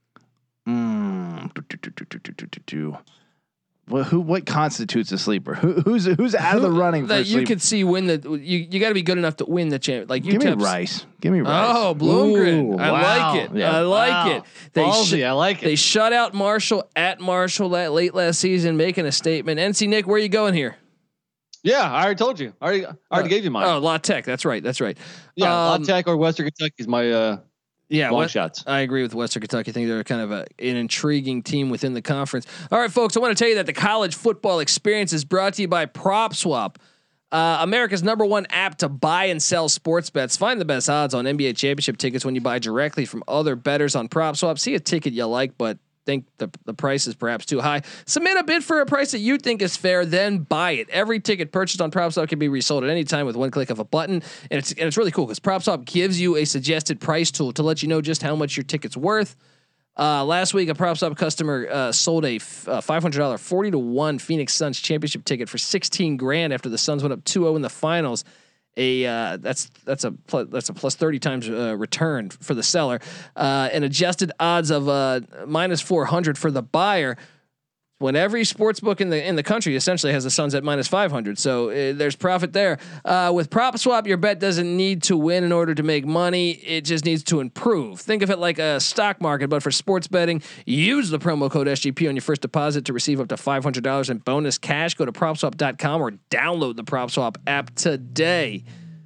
Mm. do, do, do, do, do, do, do, do. Well, who? What constitutes a sleeper? Who, who's who's out of the running for a that you sleeper? could see win the you you got to be good enough to win the champ. Like you Give me tips- Rice. Give me Rice. Oh, Bloomgren. Ooh, I wow. like it. Yeah. I like Wow. it. They Ballsy, sh- I like it. They shut out Marshall at Marshall that late last season, making a statement. N C Nick, where are you going here? Yeah, I already told you. I already, I already Uh, gave you mine. Oh, La Tech. That's right. That's right. yeah, La um, Tech or Western Kentucky is my uh, Yeah, long what- shots. I agree with Western Kentucky. I think they're kind of a, an intriguing team within the conference. All right, folks, I want to tell you that the college football experience is brought to you by PropSwap, uh, America's number one app to buy and sell sports bets. Find the best odds on N B A championship tickets when you buy directly from other bettors on PropSwap. See a ticket you like, but think the, the price is perhaps too high. Submit a bid for a price that you think is fair, then buy it. Every ticket purchased on PropSwap can be resold at any time with one click of a button. And it's and it's really cool because PropSwap gives you a suggested price tool to let you know just how much your ticket's worth. Uh, last week, a PropSwap customer uh, sold a f- uh, five hundred dollars forty to one Phoenix Suns championship ticket for sixteen grand after the Suns went up two oh in the finals. A uh, that's that's a plus, that's a plus thirty times uh, return for the seller, uh, and adjusted odds of uh, minus four hundred for the buyer. When every sports book in the in the country essentially has the Suns at minus five hundred, so uh, there's profit there. Uh, with PropSwap, your bet doesn't need to win in order to make money; it just needs to improve. Think of it like a stock market, but for sports betting. Use the promo code S G P on your first deposit to receive up to five hundred dollars in bonus cash. Go to prop swap dot com or download the PropSwap app today.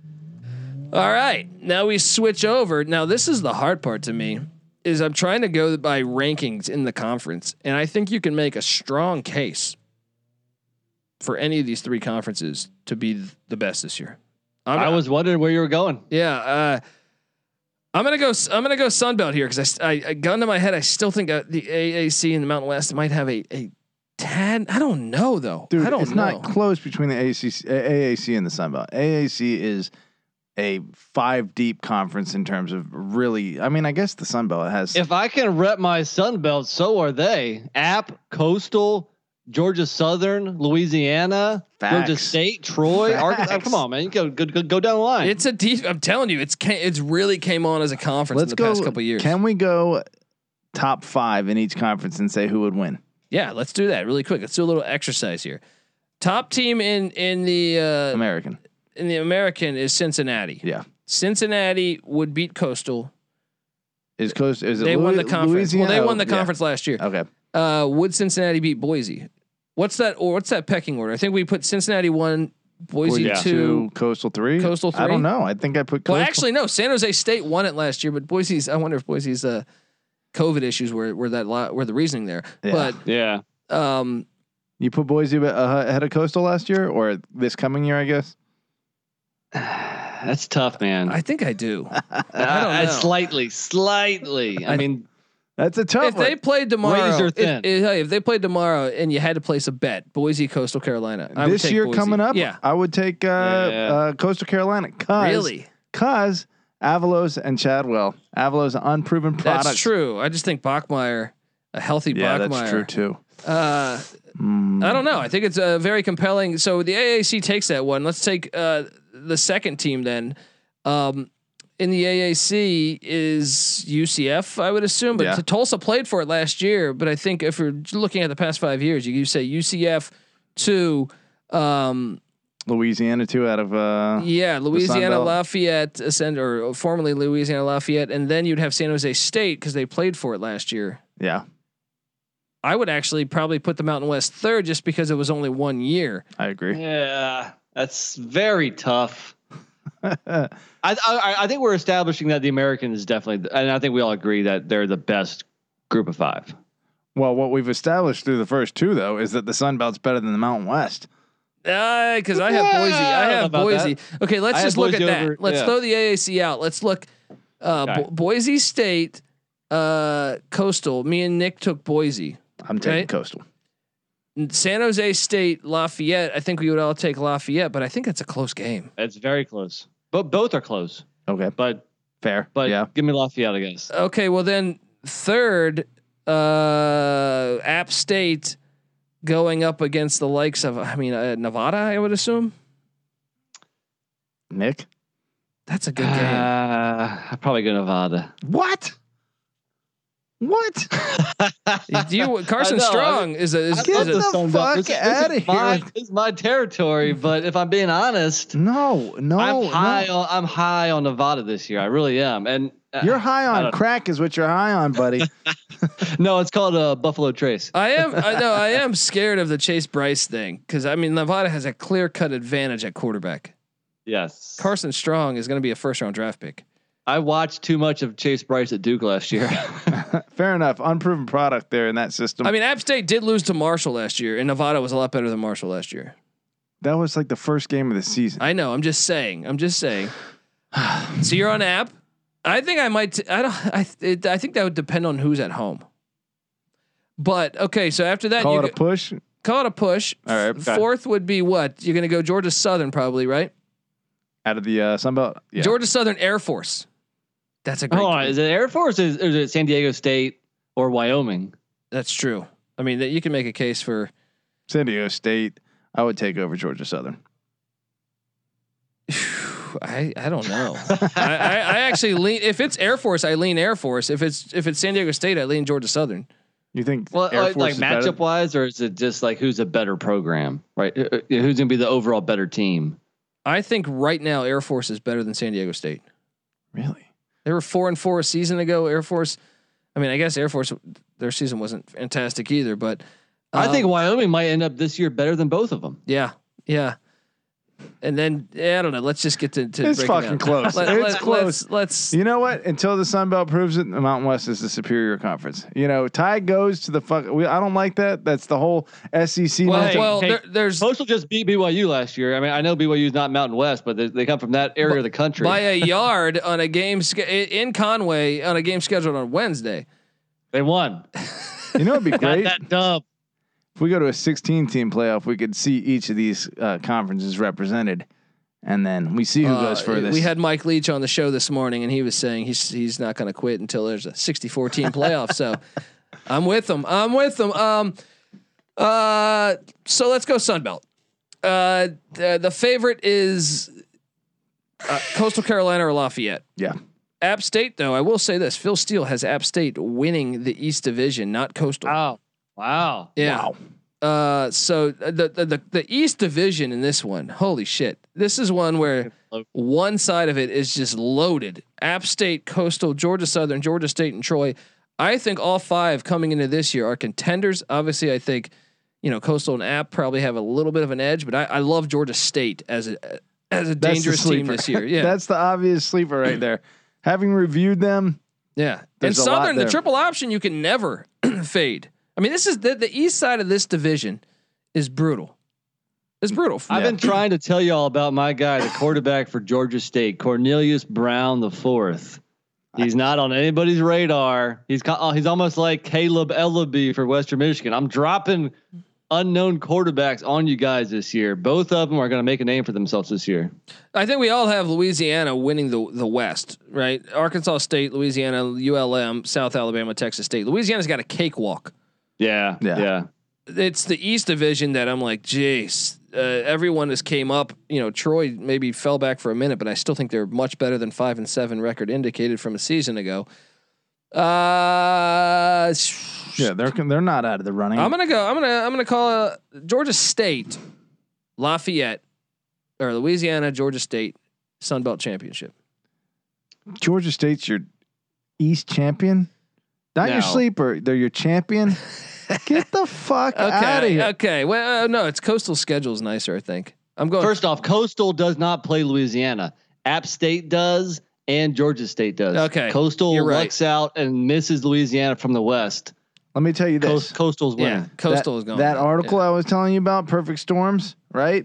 All right, now we switch over. Now this is the hard part to me. Is I'm trying to go by rankings in the conference, and I think you can make a strong case for any of these three conferences to be the best this year. I'm, I was wondering where you were going. yeah. Uh, I'm gonna go. I'm gonna go Sunbelt here because I, I, I, gun to my head. I still think uh, the A A C and the Mountain West might have a a tad. I don't know though. Dude, I don't it's know. not close between the A C C, A A C and the Sun Belt. A A C is a five deep conference in terms of really. I mean, I guess the Sun Belt has. If I can rep my Sun Belt, so are they. App, Coastal, Georgia Southern, Louisiana, Facts. Georgia State, Troy, Arkansas. Come on, man, you go, go go go down the line. It's a deep. I'm telling you, it's ca- it's really came on as a conference Let's in the go. past couple of years. Can we go top five in each conference and say who would win? Yeah, let's do that really quick. Let's do a little exercise here. Top team in in the uh, American. in the American is Cincinnati. Yeah. Cincinnati would beat Coastal. Is Coast? Is it They Louis, won the conference. Louisiana? Well, they won the Yeah. conference last year. Okay. Uh, would Cincinnati beat Boise? What's that? Or what's that pecking order? I think we put Cincinnati one, Boise Yeah. two. Coastal three. Coastal I three? don't know. I think I put. Coastal. Well, actually, no. San Jose State won it last year, but Boise's. I wonder if Boise's uh, COVID issues were were that lot, were the reasoning there. Yeah. yeah. But um, You put Boise uh, ahead of Coastal last year, or this coming year, I guess. That's tough, man. I think I do. Uh, don't know. Slightly, slightly. I, I- mean, That's a tough If they one. played tomorrow, Razor if, thin. if, hey, if they played tomorrow and you had to place a bet, Boise, Coastal Carolina, I would This take year Boise. coming up, yeah, I would take uh, Yeah. uh, Coastal Carolina. Cause, really, Cause Avalos and Chadwell. Avalos unproven product. that's true. I just think Bachmeyer, a healthy Yeah, Bachmeyer. that's true too. Uh, Mm. I don't know. I think it's a very compelling. So the A A C takes that one. Let's take uh, the second team then. Um, in the A A C is U C F, I would assume, but Yeah. Tulsa played for it last year. But I think if we're looking at the past five years, you, you say U C F to, um, Louisiana too, out of uh, yeah, Louisiana Belt. Lafayette, ascend or formerly Louisiana Lafayette, and then you'd have San Jose State because they played for it last year. yeah. I would actually probably put the Mountain West third just because it was only one year. I agree. yeah, that's very tough. I, I I think we're establishing that the American is definitely, and I think we all agree that they're the best group of five. Well, what we've established through the first two though is that the Sun Belt's better than the Mountain West. Because I have Yeah, Boise. I I don't know have about Boise. Okay, let's I just have look at Boise that. over- let's yeah. throw the A A C out. Let's look. Uh, Okay. Bo- Boise State, uh, Coastal. Me and Nick took Boise. I'm taking Right. Coastal. San Jose State, Lafayette. I think we would all take Lafayette, but I think it's a close game. It's very close, but both are close. Okay, But fair. but yeah, give me Lafayette, I guess. Okay, well then third, uh, App State going up against the likes of, I mean, uh, Nevada. I would assume Nick. that's a good game. Uh, I'd probably go Nevada. What? What? Do you, Carson I know, Strong is a is, I is love a, the Sun Belt. fuck This- this is outta here. my- This is my territory, but if I'm being honest, No, no, I'm high no. on I'm high on Nevada this year. I really am. And uh, You're high I on don't- crack, is what you're high on, buddy. no, it's called uh, Buffalo Trace. I am. I know. I am scared of the Chase Bryce thing because I mean Nevada has a clear cut advantage at quarterback. Yes. Carson Strong is going to be a first round draft pick. I watched too much of Chase Bryce at Duke last year. Fair enough. Unproven product there in that system. I mean, App State did lose to Marshall last year, and Nevada was a lot better than Marshall last year. that was like the first game of the season. I know. I'm just saying. I'm just saying. So you're on App. I think I might. T- I don't. I. It, I think that would depend on who's at home. But okay. So after that, Call you it a go- push. call it a push. All right, okay. Fourth would be what? You're going to go Georgia Southern, probably, right? Out of the uh, Sun Belt. Yeah. Georgia Southern Air Force. That's a great. Hold on, game. is it Air Force or is, or is it San Diego State or Wyoming? That's true. I mean, that you can make a case for. San Diego State. I would take over Georgia Southern. I I don't know. I, I I actually lean. If it's Air Force, I lean Air Force. If it's if it's San Diego State, I lean Georgia Southern. You think Well, Air like, Force like is better? matchup wise, or is it just like who's a better program, right? Uh, uh, Who's going to be the overall better team? I think right now Air Force is better than San Diego State. Really? They were four and four a season ago. Air Force. I mean, I guess Air Force their season wasn't fantastic either, but I think um, Wyoming might end up this year better than both of them. yeah, yeah. And then yeah, I don't know. Let's just get to, to It's break it fucking down. close. Let, It's let, close. Let's, let's You know what? Until the Sun Belt proves it, the Mountain West is the superior conference. You know, tie goes to the fuck. We, I don't like that. That's the whole S E C. well, matchup. well hey, there, there's Coastal just beat B Y U last year. I mean, I know B Y U is not Mountain West, but they, they come from that area of the country. by a yard on a game sch- in Conway on a game scheduled on Wednesday. They won. you know, it'd be Got great that dub. if we go to a sixteen team playoff. We could see each of these uh, conferences represented, and then we see who Uh, goes furthest. We had Mike Leach on the show this morning, and he was saying he's he's not going to quit until there's a sixty-four team playoff. So I'm with him. I'm with him. Um, Uh, so let's go Sun Belt. Uh, the, the favorite is uh, Coastal Carolina or Lafayette. Yeah. App State, though, I will say this: Phil Steele has App State winning the East Division, not Coastal. Wow. Wow. Yeah. Wow. Uh, so the, the the the East Division in this one, holy shit! This is one where one side of it is just loaded. App State, Coastal, Georgia Southern, Georgia State, and Troy. I think all five coming into this year are contenders. Obviously, I think you know Coastal and App probably have a little bit of an edge, but I, I love Georgia State as a as a That's the dangerous team sleeper. this year. Yeah, That's the obvious sleeper right there. Having reviewed them, yeah. And There's a lot Southern, the there. triple option, you can never fade. I mean, this is the the east side of this division is brutal. It's brutal. I've been trying to tell y'all about my guy, the quarterback for Georgia State, Cornelius Brown the fourth. He's not on anybody's radar. He's co- he's almost like Caleb Ellaby for Western Michigan. I'm dropping unknown quarterbacks on you guys this year. Both of them are going to make a name for themselves this year. I think we all have Louisiana winning the the West, right? Arkansas State, Louisiana, U L M, South Alabama, Texas State. Louisiana's got a cakewalk. Yeah, Yeah. yeah. It's the East Division that I'm like, jeez. Uh, everyone has came up. You know, Troy maybe fell back for a minute, but I still think they're much better than five and seven record indicated from a season ago. Uh, yeah, they're they're not out of the running. I'm gonna go. I'm gonna I'm gonna call uh, Georgia State, Lafayette, or Louisiana, Georgia State, Sun Belt Championship. Georgia State's your East champion. Not No. your sleeper. They're your champion. Get the fuck out of Okay, here. okay. Well, uh, no, it's Coastal schedule's nicer. I think I'm going. First off, Coastal does not play Louisiana. App State does, and Georgia State does. Okay, Coastal you're right. lucks out and misses Louisiana from the West. Let me tell you this. Coast, Coastal's yeah, winning. Coastal that, is going. That yeah. article I was telling you about, Perfect Storms, right?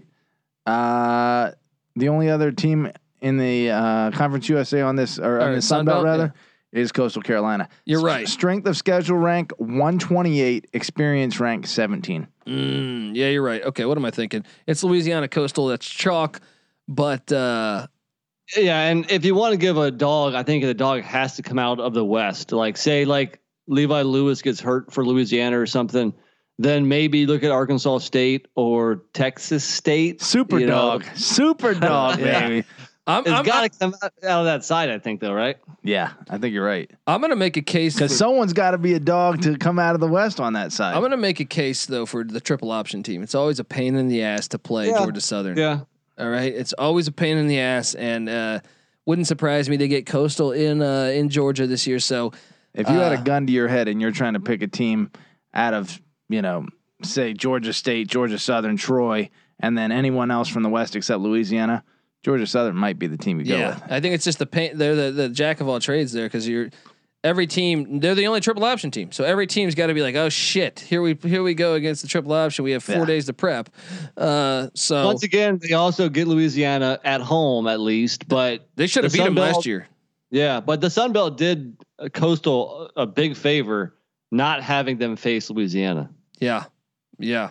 Uh, the only other team in the uh, Conference U S A on this, or on Or the Sun Sun Belt Belt, rather, is Coastal Carolina. You're S- right. Strength of schedule rank one twenty-eight, experience rank seventeen. Mm, yeah, you're right. Okay, what am I thinking? It's Louisiana Coastal. That's chalk, but uh, Yeah, and if you want to give a dog, I think the dog has to come out of the West. Like say like Levi Lewis gets hurt for Louisiana or something, then maybe look at Arkansas State or Texas State. Super you know. dog. Super dog, Yeah. baby. I'm It's I'm, got I'm, to come out out of that side, I think, though, right? Yeah, I think you're right. I'm gonna make a case. Because For, someone's got to be a dog to come out of the West on that side. I'm gonna make a case though for the triple option team. It's always a pain in the ass to play Yeah. Georgia Southern. Yeah. All right, it's always a pain in the ass, and uh, wouldn't surprise me they get Coastal in uh, in Georgia this year. So If you had Uh, a gun to your head and you're trying to pick a team out of, you know, say Georgia State, Georgia Southern, Troy, and then anyone else from the West except Louisiana, Georgia Southern might be the team you go yeah, with. I think it's just the pain. They're the, the jack of all trades there because you're every team. They're the only triple option team, so every team's got to be like, oh shit, here we here we go against the triple option. We have four Yeah. days to prep. Uh, so Once again, they also get Louisiana at home at least, but they should have the beat them Sun Belt- last year. yeah, but the Sun Belt did uh, Coastal a big favor not having them face Louisiana. Yeah, yeah.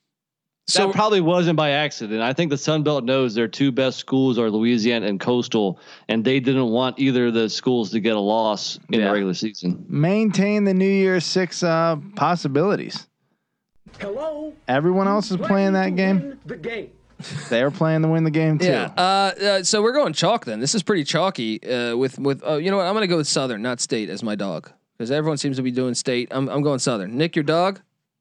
So So that probably wasn't by accident. I think the Sun Belt knows their two best schools are Louisiana and Coastal, and they didn't want either of the schools to get a loss in Yeah. the regular season. Maintain the New Year's Six uh, possibilities. Hello. Everyone else is playing that game. The game. They are playing to win the game too. yeah. Uh, uh, so we're going chalk then. This is pretty chalky. Uh, with with uh, you know what? I'm gonna go with Southern, not State, as my dog because everyone seems to be doing State. I'm I'm going Southern. Nick, your dog,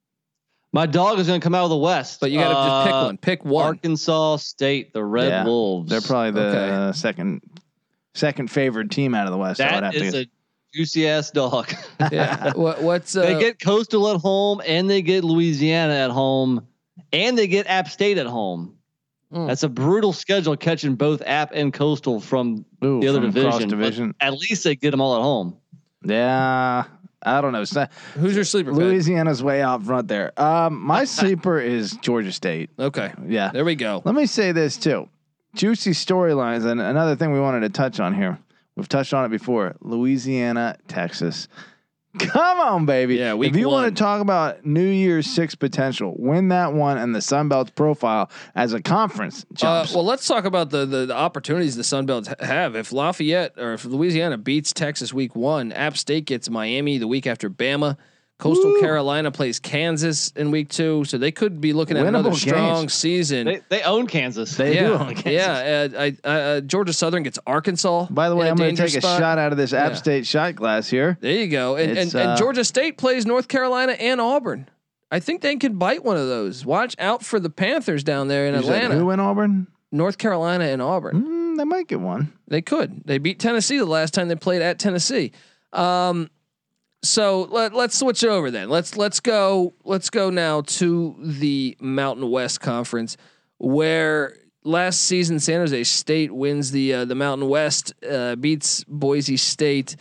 My dog is going to come out of the West, but you got to just pick Uh, one. Pick one. Arkansas State, the Red Yeah. Wolves. They're probably the Okay. uh, second second favored team out of the West. I would that have to is guess. a juicy ass dog. Yeah. what what's uh, They get Coastal at home, and they get Louisiana at home, and they get App State at home. Mm. That's a brutal schedule, catching both App and Coastal from Ooh, the other from across division. but division. At least they get them all at home. Yeah, I don't know. So- who's your sleeper? Fed? Louisiana's way out front there. Um, my sleeper is Georgia State. Okay. Yeah. There we go. Let me say this too. Juicy storylines, and another thing we wanted to touch on here. We've touched on it before. Louisiana, Texas. Come on, baby. Yeah, week if you one. want to talk about New Year's Six potential, win that one and the Sun Belt's profile as a conference Uh, jumps. well, let's talk about the, the the opportunities the Sun Belt ha- have. If Lafayette or if Louisiana beats Texas week one, App State gets Miami the week after Bama. Coastal Woo. Carolina plays Kansas in week two, so they could be looking at another Winnable strong games. season. They, they own Kansas. They yeah, do own Kansas. yeah. Uh, I, uh, Georgia Southern gets Arkansas. By the way, in a I'm going to dangerous take a spot. shot out of this App Yeah. State shot glass here. There you go. And and, It's, and uh, Georgia State plays North Carolina and Auburn. I think they can bite one of those. Watch out for the Panthers down there in You said Atlanta. who in Auburn? North Carolina and Auburn. Mm, they might get one. They could. They beat Tennessee the last time they played at Tennessee. Um, so let, let's switch over then. Let's let's go. Let's go now to the Mountain West Conference, where last season San Jose State wins the uh, the Mountain West, uh, beats Boise State.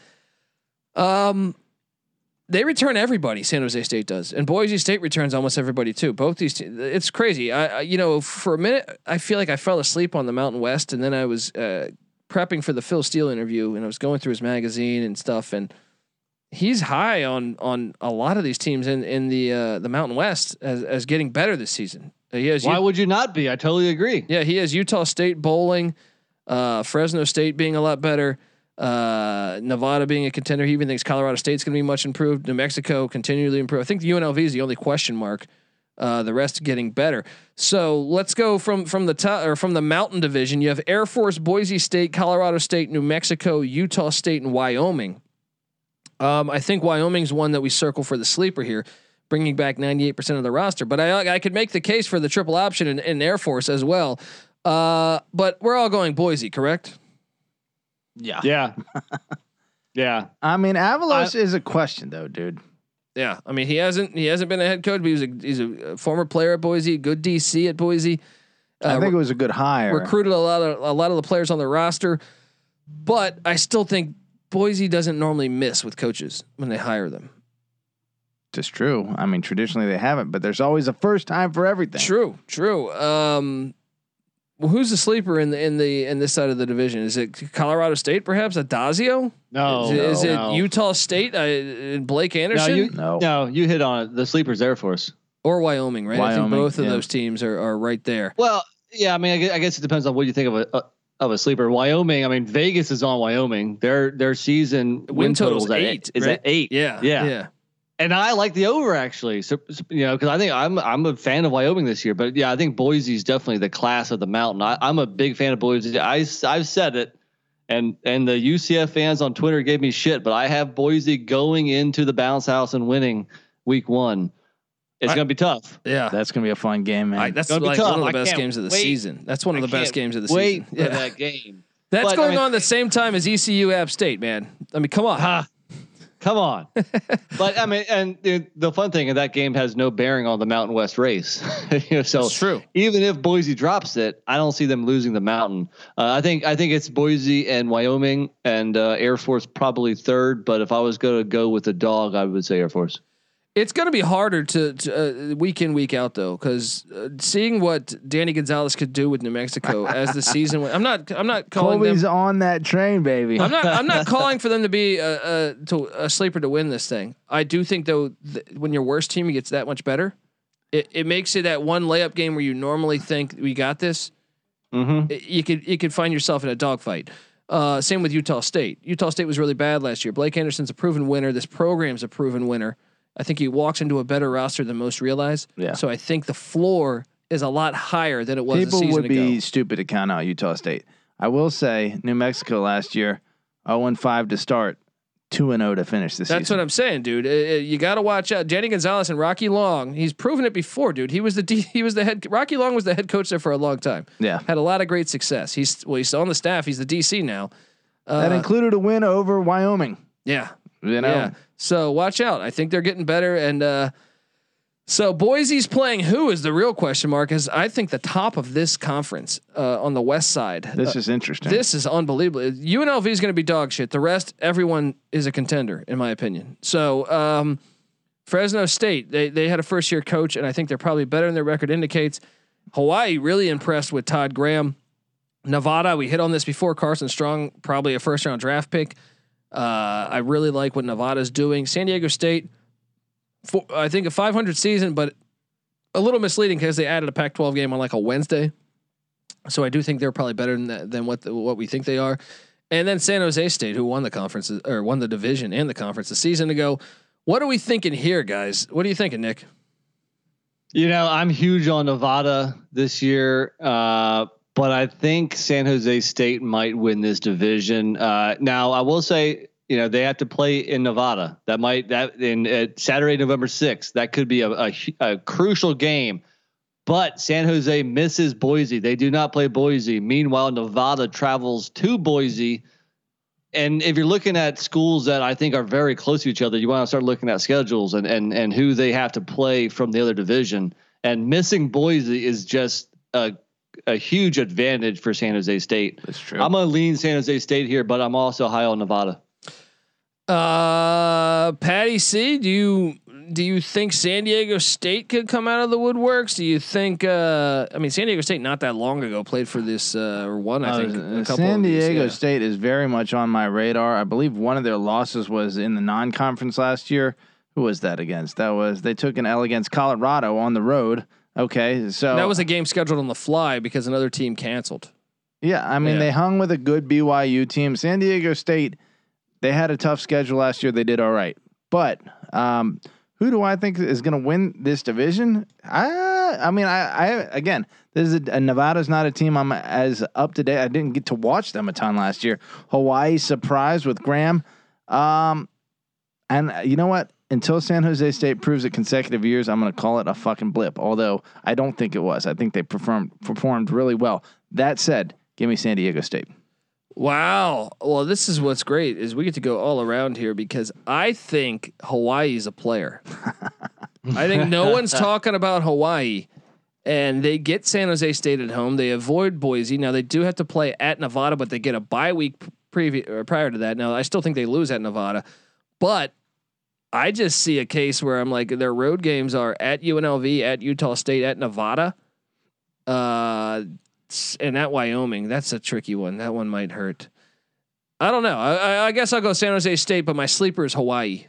Um, they return everybody. San Jose State does, and Boise State returns almost everybody too. Both these, te- it's crazy. I, I, you know, for a minute, I feel like I fell asleep on the Mountain West, and then I was uh, prepping for the Phil Steele interview, and I was going through his magazine and stuff, and he's high on on a lot of these teams in in the uh, the Mountain West as as getting better this season. Uh, he has Why U- would you not be? I totally agree. yeah, he has Utah State bowling, uh, Fresno State being a lot better. Uh, Nevada being a contender. He even thinks Colorado State's going to be much improved. New Mexico continually improve. I think the U N L V is the only question mark. Uh, the rest getting better. So let's go from from the top or from the Mountain Division. You have Air Force, Boise State, Colorado State, New Mexico, Utah State, and Wyoming. Um, I think Wyoming's one that we circle for the sleeper here, bringing back ninety-eight percent of the roster. But I I could make the case for the triple option in, in Air Force as well. Uh, but we're all going Boise, correct? Yeah. Yeah. yeah. I mean, Avalos is a question though, dude. Yeah, I mean he hasn't he hasn't been a head coach, but he's a he's a former player at Boise, good D C at Boise. I Uh, think it was a good hire. recruited a lot of a lot of the players on the roster, but I still think Boise doesn't normally miss with coaches when they hire them. Just true. I mean, traditionally they haven't, but there's always a first time for everything. True, true. Um, well, who's the sleeper in the in the in this side of the division? Is it Colorado State, perhaps Adazio? No. Is it, is it no. Utah State? Uh, Blake No, Anderson, you, No. no, you hit on it. The sleeper's Air Force. or Wyoming? Right. I think Wyoming, both of yeah. those teams are are right there. Well, yeah. I mean, I guess, I guess it depends on what you think of a, a of a sleeper. Wyoming. I mean, Vegas is on Wyoming. Their their season Win win total's total's at eight, Is right? at eight. Yeah, Yeah. yeah. And I like the over actually. So, so, you know, because I think I'm I'm a fan of Wyoming this year. But yeah, I think Boise's definitely the class of the mountain. I, I'm a big fan of Boise. I I've said it, and and the U C F fans on Twitter gave me shit. But I have Boise going into the bounce house and winning week one. It's I- gonna be tough. Yeah. That's gonna be a fun game, man. I, that's Gonna be like tough. one of the I best can't games of the wait. season. That's one of I the best can't games of the wait season. for that game. That's But, I going mean- on the same time as E C U App State, man. I mean, come on. Ha. Come on. But I mean, and the, the fun thing of that game has no bearing on the Mountain West race. You know, so That's true. even if Boise drops it, I don't see them losing the mountain. Uh, I think I think it's Boise and Wyoming and uh, Air Force probably third. But if I was going to go with a dog, I would say Air Force. It's going to be harder to, to uh, week in, week out though, because uh, seeing what Danny Gonzalez could do with New Mexico as the season went, I'm not, I'm not calling Colby's them. on that train, baby. I'm not, I'm not calling for them to be a, a, to a sleeper to win this thing. I do think though, th- when your worst team gets that much better, it, it makes it that one layup game where you normally think we got this. Mm-hmm. it- you could you could find yourself in a dogfight. Uh, same with Utah State. Utah State was really bad last year. Blake Anderson's a proven winner. This program's a proven winner. I think he walks into a better roster than most realize. Yeah. So I think the floor is a lot higher than it was a People season would be ago. stupid to count out Utah State. I will say New Mexico last year, oh and five to start, two and oh to finish this That's season. what I'm saying, dude. Uh, uh, you got to watch out. Danny Gonzalez and Rocky Long. He's proven it before, dude. He was the D, he was the head. Rocky Long was the head coach there for a long time. Yeah. Had a lot of great success. He's well, he's on the staff. He's the D C now. Uh, That included a win over Wyoming. yeah. You know, Yeah. So watch out. I think they're getting better. And uh, so Boise's playing who is the real question mark, is I think the top of this conference uh, on the west side. this Uh, is interesting. this is unbelievable. U N L V is going to be dog shit. The rest, everyone is a contender, in my opinion. So um, Fresno State, they they had a first year coach, and I think they're probably better than their record indicates. Hawaii, really impressed with Todd Graham. Nevada, we hit on this before. Carson Strong, probably a first round draft pick. Uh, I really like what Nevada's doing. San Diego State, for, I think a five hundred season, but a little misleading because they added a Pac twelve game on like a Wednesday. So I do think they're probably better than that, than what the, what we think they are. And then San Jose State, who won the conference or won the division and the conference a season ago, What are we thinking here, guys? What are you thinking, Nick? You know, I'm huge on Nevada this year, uh, but I think San Jose State might win this division. Uh, now, I will say, you know, they have to play in Nevada. That might that in uh, Saturday, November sixth. That could be a, a, a crucial game. But San Jose misses Boise. They do not play Boise. Meanwhile, Nevada travels to Boise. And if you're looking at schools that I think are very close to each other, you want to start looking at schedules and and and who they have to play from the other division. And missing Boise is just a a huge advantage for San Jose State. That's true. I'm gonna lean San Jose State here, but I'm also high on Nevada. Uh, Patty C, do you do you think San Diego State could come out of the woodworks? Do you think? Uh, I mean, San Diego State not that long ago played for this uh, or won. I Uh, think a couple San of these, Diego yeah. State is very much on my radar. I believe one of their losses was in the non-conference last year. Who was that against? That was they took an L against Colorado on the road. Okay, so That was a game scheduled on the fly because another team canceled. yeah. I mean, Yeah. they hung with a good B Y U team. San Diego State, they had a tough schedule last year. They did all right, but um, who do I think is going to win this division? I, I mean, I, I again, this is a, Nevada's not a team I'm as up to date. I didn't get to watch them a ton last year. Hawaii surprised with Graham, um, and uh, you know what? Until San Jose State proves it consecutive years, I'm going to call it a fucking blip. Although I don't think it was. I think they performed performed really well. That said, give me San Diego State. Wow. Well, this is what's great is we get to go all around here because I think Hawaii's a player. I think no one's talking about Hawaii, and they get San Jose State at home. They avoid Boise. Now they do have to play at Nevada, but they get a bye week previ- or prior to that. Now I still think they lose at Nevada, but I just see a case where I'm like their road games are at U N L V, at Utah State, at Nevada, uh, and at Wyoming. That's a tricky one. That one might hurt. I don't know. I, I guess I'll go San Jose State, but my sleeper is Hawaii.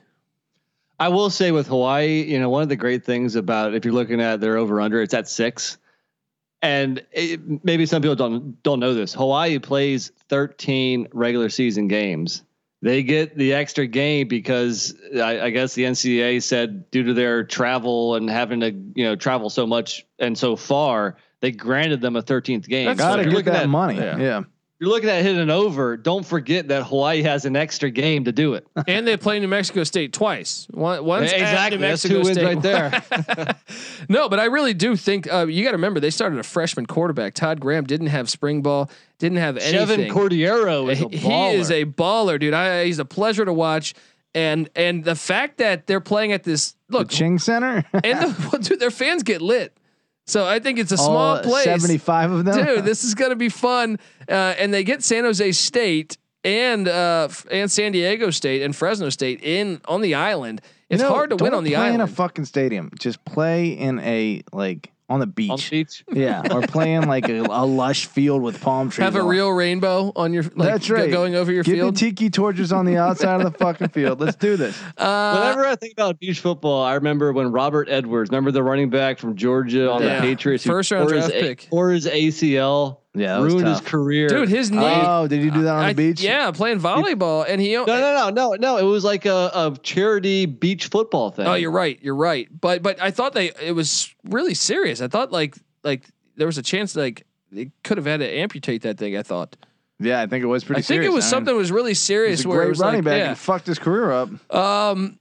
I will say with Hawaii, you know, one of the great things about if you're looking at their over under, it's at six. And it, maybe some people don't don't know this. Hawaii plays thirteen regular season games. They get the extra game because I, I guess the N C double A said due to their travel and having to you know travel so much and so far, they granted them a thirteenth game. That's So Got to if you're get looking that at, money. yeah. Yeah. if you're looking at hitting over, don't forget that Hawaii has an extra game to do it. And they play New Mexico State twice. One, once at Exactly. New That's Mexico two wins State. right there. No, but I really do think uh, you got to remember they started a freshman quarterback. Todd Graham didn't have spring ball, didn't have anything. Chevin Cordiero is a he baller. is a baller, dude. I, he's a pleasure to watch. And and the fact that they're playing at this look The Ching Center. and the, dude, their fans get lit. So I think it's a All small place. seventy-five of them. Dude, this is gonna be fun. Uh, and they get San Jose State and uh, f- and San Diego State and Fresno State in on the island. It's You know, hard to win don't on the play island. in a fucking stadium. Just play in a like on the beach. on the beach. Yeah, or play in like a, a lush field with palm trees. Have a all- real rainbow on your like That's go- right. going over your Give field. me tiki torches on the outside of the fucking field. Let's do this. Uh, Whenever I think about beach football, I remember when Robert Edwards, remember the running back from Georgia on Yeah. the Patriots, who First round tore his draft A- pick. tore his A C L, Yeah, that was ruined his tough. career. dude, his knee. Oh, did you do that on I- the beach? Yeah, playing volleyball, and he. no, no, no, no, no. It was like a, a charity beach football thing. Oh, you're right. You're right. But but I thought they it was really serious. I thought like like there was a chance like they could have had to amputate that thing. I thought. Yeah, I think it was pretty I think serious. it was I mean, something that was really serious He's a where great it was running like, back. yeah. He fucked his career up. Um,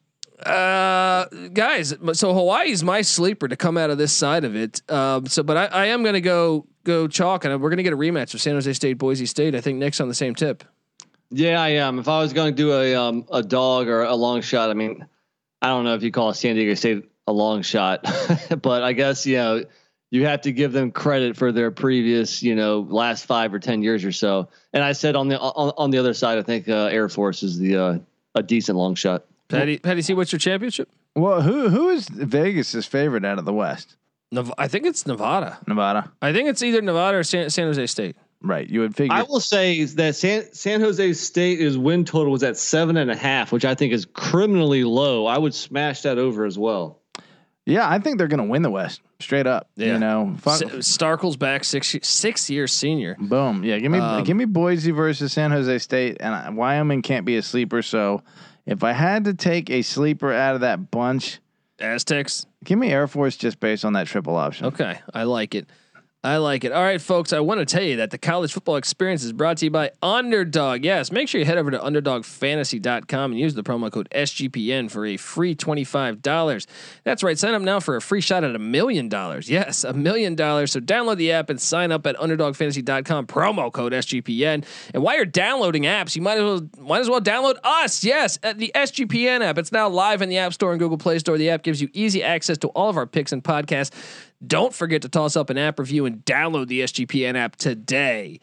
uh, guys, so Hawaii's my sleeper to come out of this side of it. Um, so, but I, I am going to go go chalk, and we're going to get a rematch of San Jose State, Boise State. I think Nick's on the same tip. Yeah, I am. If I was going to do a um a dog or a long shot, I mean, I don't know if you call San Diego State a long shot, but I guess you know you have to give them credit for their previous you know last five or ten years or so. And I said on the on, on the other side, I think uh, Air Force is the uh, a decent long shot. Patty, Patty, see what's your championship? Well, who who is Vegas's favorite out of the West? Nev- I think it's Nevada. Nevada, I think it's either Nevada or San, San Jose State. right? You would figure. I will say that San San Jose State's win total was at seven and a half, which I think is criminally low. I would smash that over as well. yeah, I think they're gonna win the West straight up. Yeah. You know, fuck, S- Starkel's back six six year senior. boom. Yeah, give me Um, give me Boise versus San Jose State, and I, Wyoming can't be a sleeper. So If I had to take a sleeper out of that bunch, Aztecs. give me Air Force just based on that triple option. Okay, I like it. I like it. All right, folks, I want to tell you that the college football experience is brought to you by Underdog. Yes, make sure you head over to underdog fantasy dot com and use the promo code S G P N for a free twenty-five dollars. That's right. Sign up now for a free shot at a million dollars. Yes, a million dollars. So download the app and sign up at underdog fantasy dot com, promo code S G P N. And while you're downloading apps, you might as well might as well download us. Yes, at the S G P N app. It's now live in the App Store and Google Play Store. The app gives you easy access to all of our picks and podcasts. Don't forget to toss up an app review and download the S G P N app today.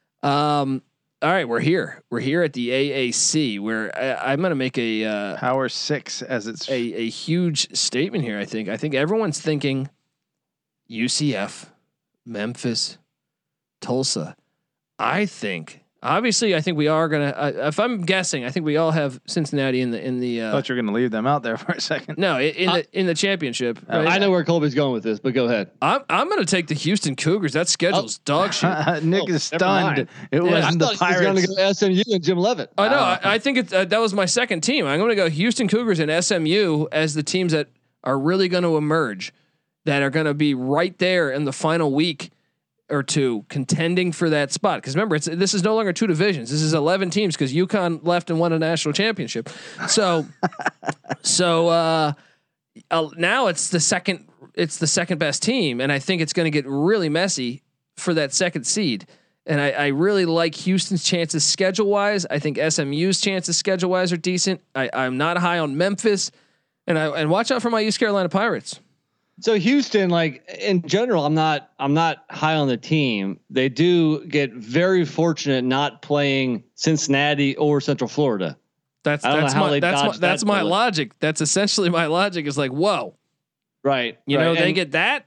Um, all right, we're here. We're here at the A A C. Where I, I'm going to make a uh, Power six as it's a a huge statement here. I think. I think everyone's thinking U C F, Memphis, Tulsa. I think. Obviously, I think we are gonna. Uh, if I'm guessing, I think we all have Cincinnati in the in the. Uh, I thought you were going to leave them out there for a second. no, in, in the in the championship. Right? I know where Colby's going with this, but go ahead. I'm I'm gonna take the Houston Cougars. That schedule's Oh. dog shit. Nick Oh, is never mind. stunned. It Yeah, I wasn't the thought he was going Pirates. to go S M U and Jim Levitt. I know. I, I think it's uh, that was my second team. I'm going to go Houston Cougars and S M U as the teams that are really going to emerge, that are going to be right there in the final week or two, contending for that spot. Because remember, it's this is no longer two divisions. This is eleven teams because UConn left and won a national championship. So, so uh, uh, now it's the second. It's the second best team, and I think it's going to get really messy for that second seed. And I, I really like Houston's chances schedule wise. I think S M U's chances schedule wise are decent. I, I'm not high on Memphis, and I and watch out for my East Carolina Pirates. So Houston, like in general, I'm not I'm not high on the team. They do get very fortunate not playing Cincinnati or Central Florida. That's I don't that's know how my they that's my, dodged that's that my bullet. logic. That's essentially my logic. Is like, whoa, Right. you right. know, they and, get that.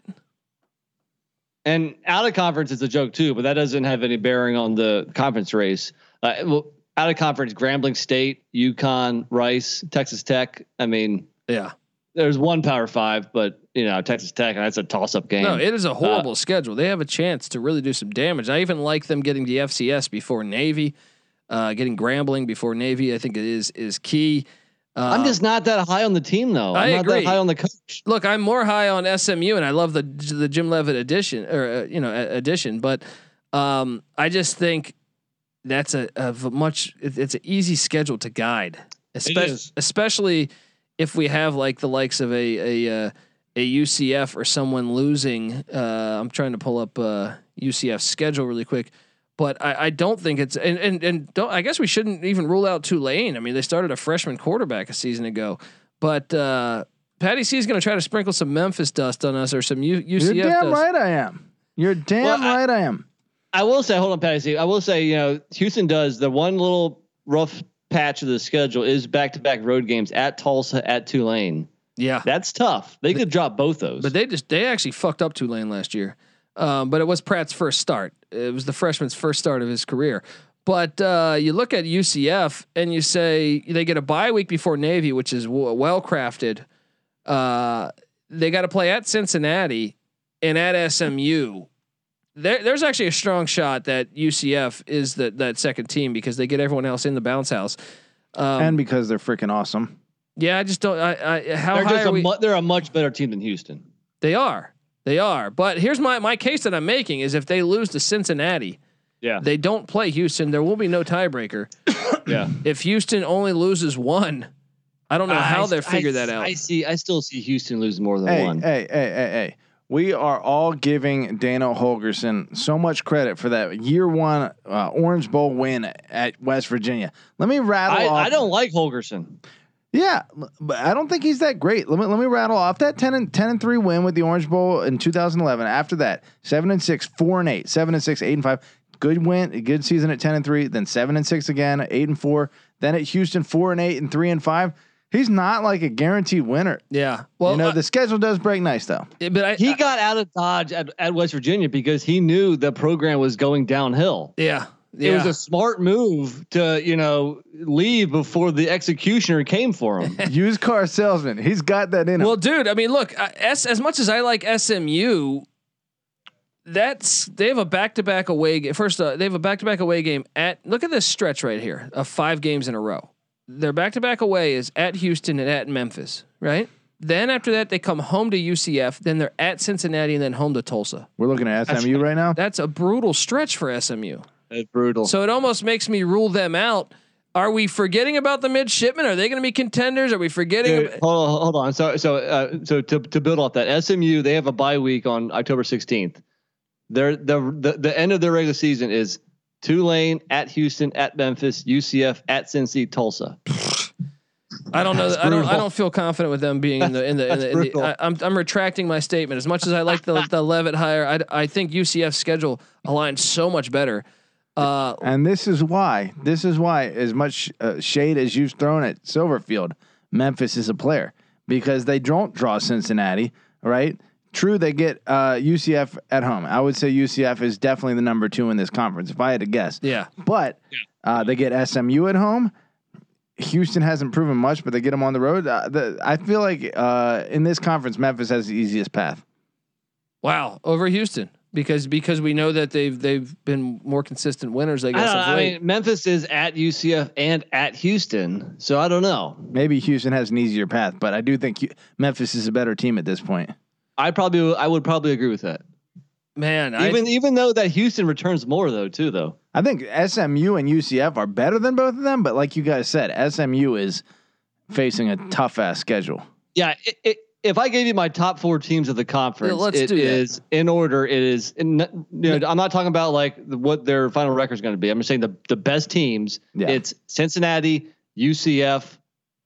and out of conference is a joke too, but that doesn't have any bearing on the conference race. Uh, well, out of conference, Grambling State, UConn, Rice, Texas Tech. I mean, Yeah. there's one Power Five, but you know, Texas Tech, that's a toss-up game. No, it is a horrible Uh, schedule. They have a chance to really do some damage. I even like them getting the F C S before Navy, uh, getting Grambling before Navy. I think it is is key. Uh, I'm just not that high on the team, though. I I'm not agree. that high on the coach. Look, I'm more high on S M U, and I love the the Jim Levitt addition, or uh, you know, a- addition. But um, I just think that's a, a much. It, it's an easy schedule to guide, especially is. especially if we have like the likes of a a uh, a U C F or someone losing. Uh, I'm trying to pull up uh, U C F's schedule really quick. But I, I don't think it's and, and and don't I guess we shouldn't even rule out Tulane. I mean, they started a freshman quarterback a season ago, but uh, Patty C is going to try to sprinkle some Memphis dust on us or some U, U C F You're damn dust. right I am. You're damn Well, I- right I am. I will say, hold on, Patty. C. I will say, you know, Houston does the one little rough patch of the schedule is back-to-back road games at Tulsa, at Tulane. Yeah, That's tough. They could drop both those. but they just they actually fucked up Tulane last year. Um, but it was Pratt's first start. It was the freshman's first start of his career. But uh, you look at U C F and you say they get a bye week before Navy, which is w- well crafted. Uh, they got to play at Cincinnati and at S M U. There, there's actually a strong shot that U C F is the, that second team because they get everyone else in the bounce house. Um, And because they're freaking awesome. yeah, I just don't. I, I how they're high just are a we? mu- they're a much better team than Houston. They are. They are. But here's my my case that I'm making is if they lose to Cincinnati, Yeah. they don't play Houston, there will be no tiebreaker. Yeah. If Houston only loses one, I don't know how they figure that out. I see. I still see Houston lose more than Hey, one. hey, hey, hey, hey. We are all giving Dana Holgerson so much credit for that year one uh, Orange Bowl win at West Virginia. Let me rattle I, off. I don't like Holgerson. Yeah, but I don't think he's that great. Let me let me rattle off that ten and ten and three win with the Orange Bowl in two thousand eleven. After that, seven and six, four and eight, seven and six, eight and five. Good win, a good season at ten and three. Then seven and six again, eight and four. Then at Houston, four and eight and three and five. He's not like a guaranteed winner. Yeah. Well, you know, uh, the schedule does break nice though. but I, He I- got out of Dodge at, at West Virginia because he knew the program was going downhill. yeah. It Yeah. was a smart move to, you know, leave before the executioner came for him. Used car salesman. He's got that in him. Well, dude, I mean, look, uh, S as much as I like S M U, that's they have a back-to-back away game. First, uh, they have a back-to-back away game at. Look at this stretch right here of five games in a row. their back to back away is at Houston and at Memphis, right? Then after that, they come home to U C F. Then they're at Cincinnati and then home to Tulsa. We're looking at S M U right now. That's a brutal stretch for S M U. It's brutal. So it almost makes me rule them out. Are we forgetting about the midshipmen? Are they going to be contenders? Are we forgetting? Dude, about- hold on, hold on. So, so, uh, so to, to build off that, S M U, they have a bye week on October sixteenth. Their the, the the end of their regular season is Tulane at Houston, at Memphis, U C F, at Cincy, Tulsa. I don't know. That's I don't. brutal. I don't feel confident with them being in the in the. In the, in the brutal. I, I'm I'm retracting my statement. As much as I like the the Levitt hire, I I think U C F's schedule aligns so much better. Uh, And this is why. This is why, as much uh, shade as you've thrown at Silverfield, Memphis is a player because they don't draw Cincinnati, right? True, they get uh, U C F at home. I would say U C F is definitely the number two in this conference, if I had to guess. yeah. But uh, they get S M U at home. Houston hasn't proven much, but they get them on the road. Uh, the, I feel like uh, in this conference, Memphis has the easiest path. Wow, over Houston because because we know that they've they've been more consistent winners. I I, guess. don't know, of I late. mean, Memphis is at U C F and at Houston, so I don't know. Maybe Houston has an easier path, but I do think Hu- Memphis is a better team at this point. I probably, I would probably agree with that. Man, Even I, even though that Houston returns more though, too though. I think S M U and U C F are better than both of them, but like you guys said, S M U is facing a tough ass schedule. Yeah, it, it, if I gave you my top four teams of the conference, Yeah, let's it do that. is in order. It is. In, you know, I'm not talking about like the, what their final record is going to be. I'm just saying the the best teams. Yeah. It's Cincinnati, U C F,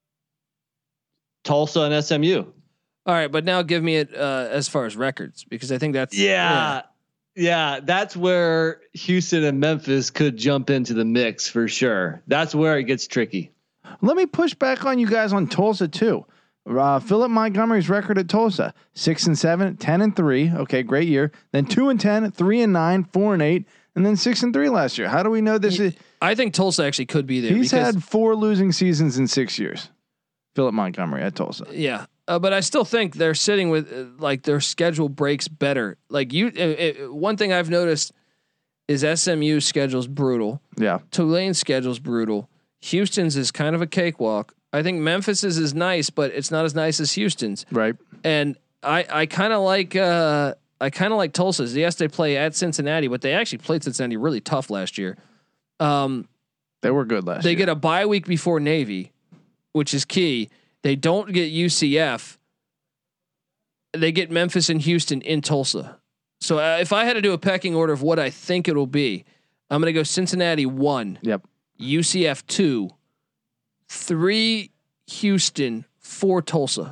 Tulsa, and S M U. all right, but now give me it uh, as far as records because I think that's Yeah. Yeah, that's where Houston and Memphis could jump into the mix for sure. That's where it gets tricky. Let me push back on you guys on Tulsa too. Uh, Philip Montgomery's record at Tulsa: six and seven, ten and three. Okay, great year. Then two and ten, three and nine, four and eight, and then six and three last year. How do we know this is? I think Tulsa actually could be there. He's because, had four losing seasons in six years. Philip Montgomery at Tulsa. yeah, uh, but I still think they're sitting with uh, like their schedule breaks better. Like you, uh, uh, one thing I've noticed is S M U's schedule's brutal. Yeah, Tulane's schedule's brutal. Houston's is kind of a cakewalk. I think Memphis's is nice, but it's not as nice as Houston's. right. And I, I kind of like, uh, I kind of like Tulsa's. Yes, they play at Cincinnati, but they actually played Cincinnati really tough last year. Um, They were good last they year. get a bye week before Navy, which is key. They don't get U C F. They get Memphis and Houston in Tulsa. So uh, if I had to do a pecking order of what I think it'll be, I'm going to go Cincinnati one, Yep. U C F two, three Houston, four Tulsa.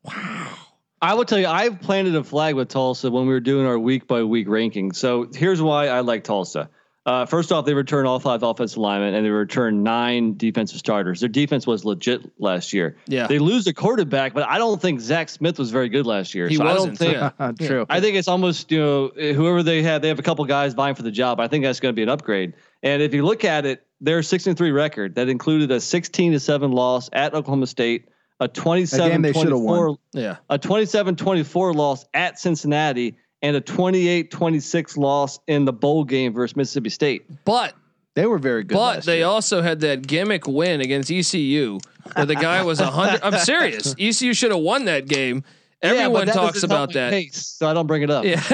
I will tell you, I've planted a flag with Tulsa when we were doing our week by week ranking. So here's why I like Tulsa. Uh, first off, they return all five offensive linemen and they return nine defensive starters. Their defense was legit last year. Yeah. They lose a quarterback, but I don't think Zach Smith was very good last year. He so wasn't, I don't think. yeah. True. I think it's almost, you know, whoever they have, they have a couple guys vying for the job. I think that's going to be an upgrade. And if you look at it, their six and three record that included a sixteen to seven loss at Oklahoma State, a twenty-seven they should've won. twenty-four, Yeah. a twenty-seven twenty-four loss at Cincinnati, and a twenty-eight twenty-six loss in the bowl game versus Mississippi State. But They were very good. but last they year. also had that gimmick win against E C U where the guy was a hundred. I'm serious. E C U should have won that game. Everyone talks about that. Case, so I don't bring it up. Yeah.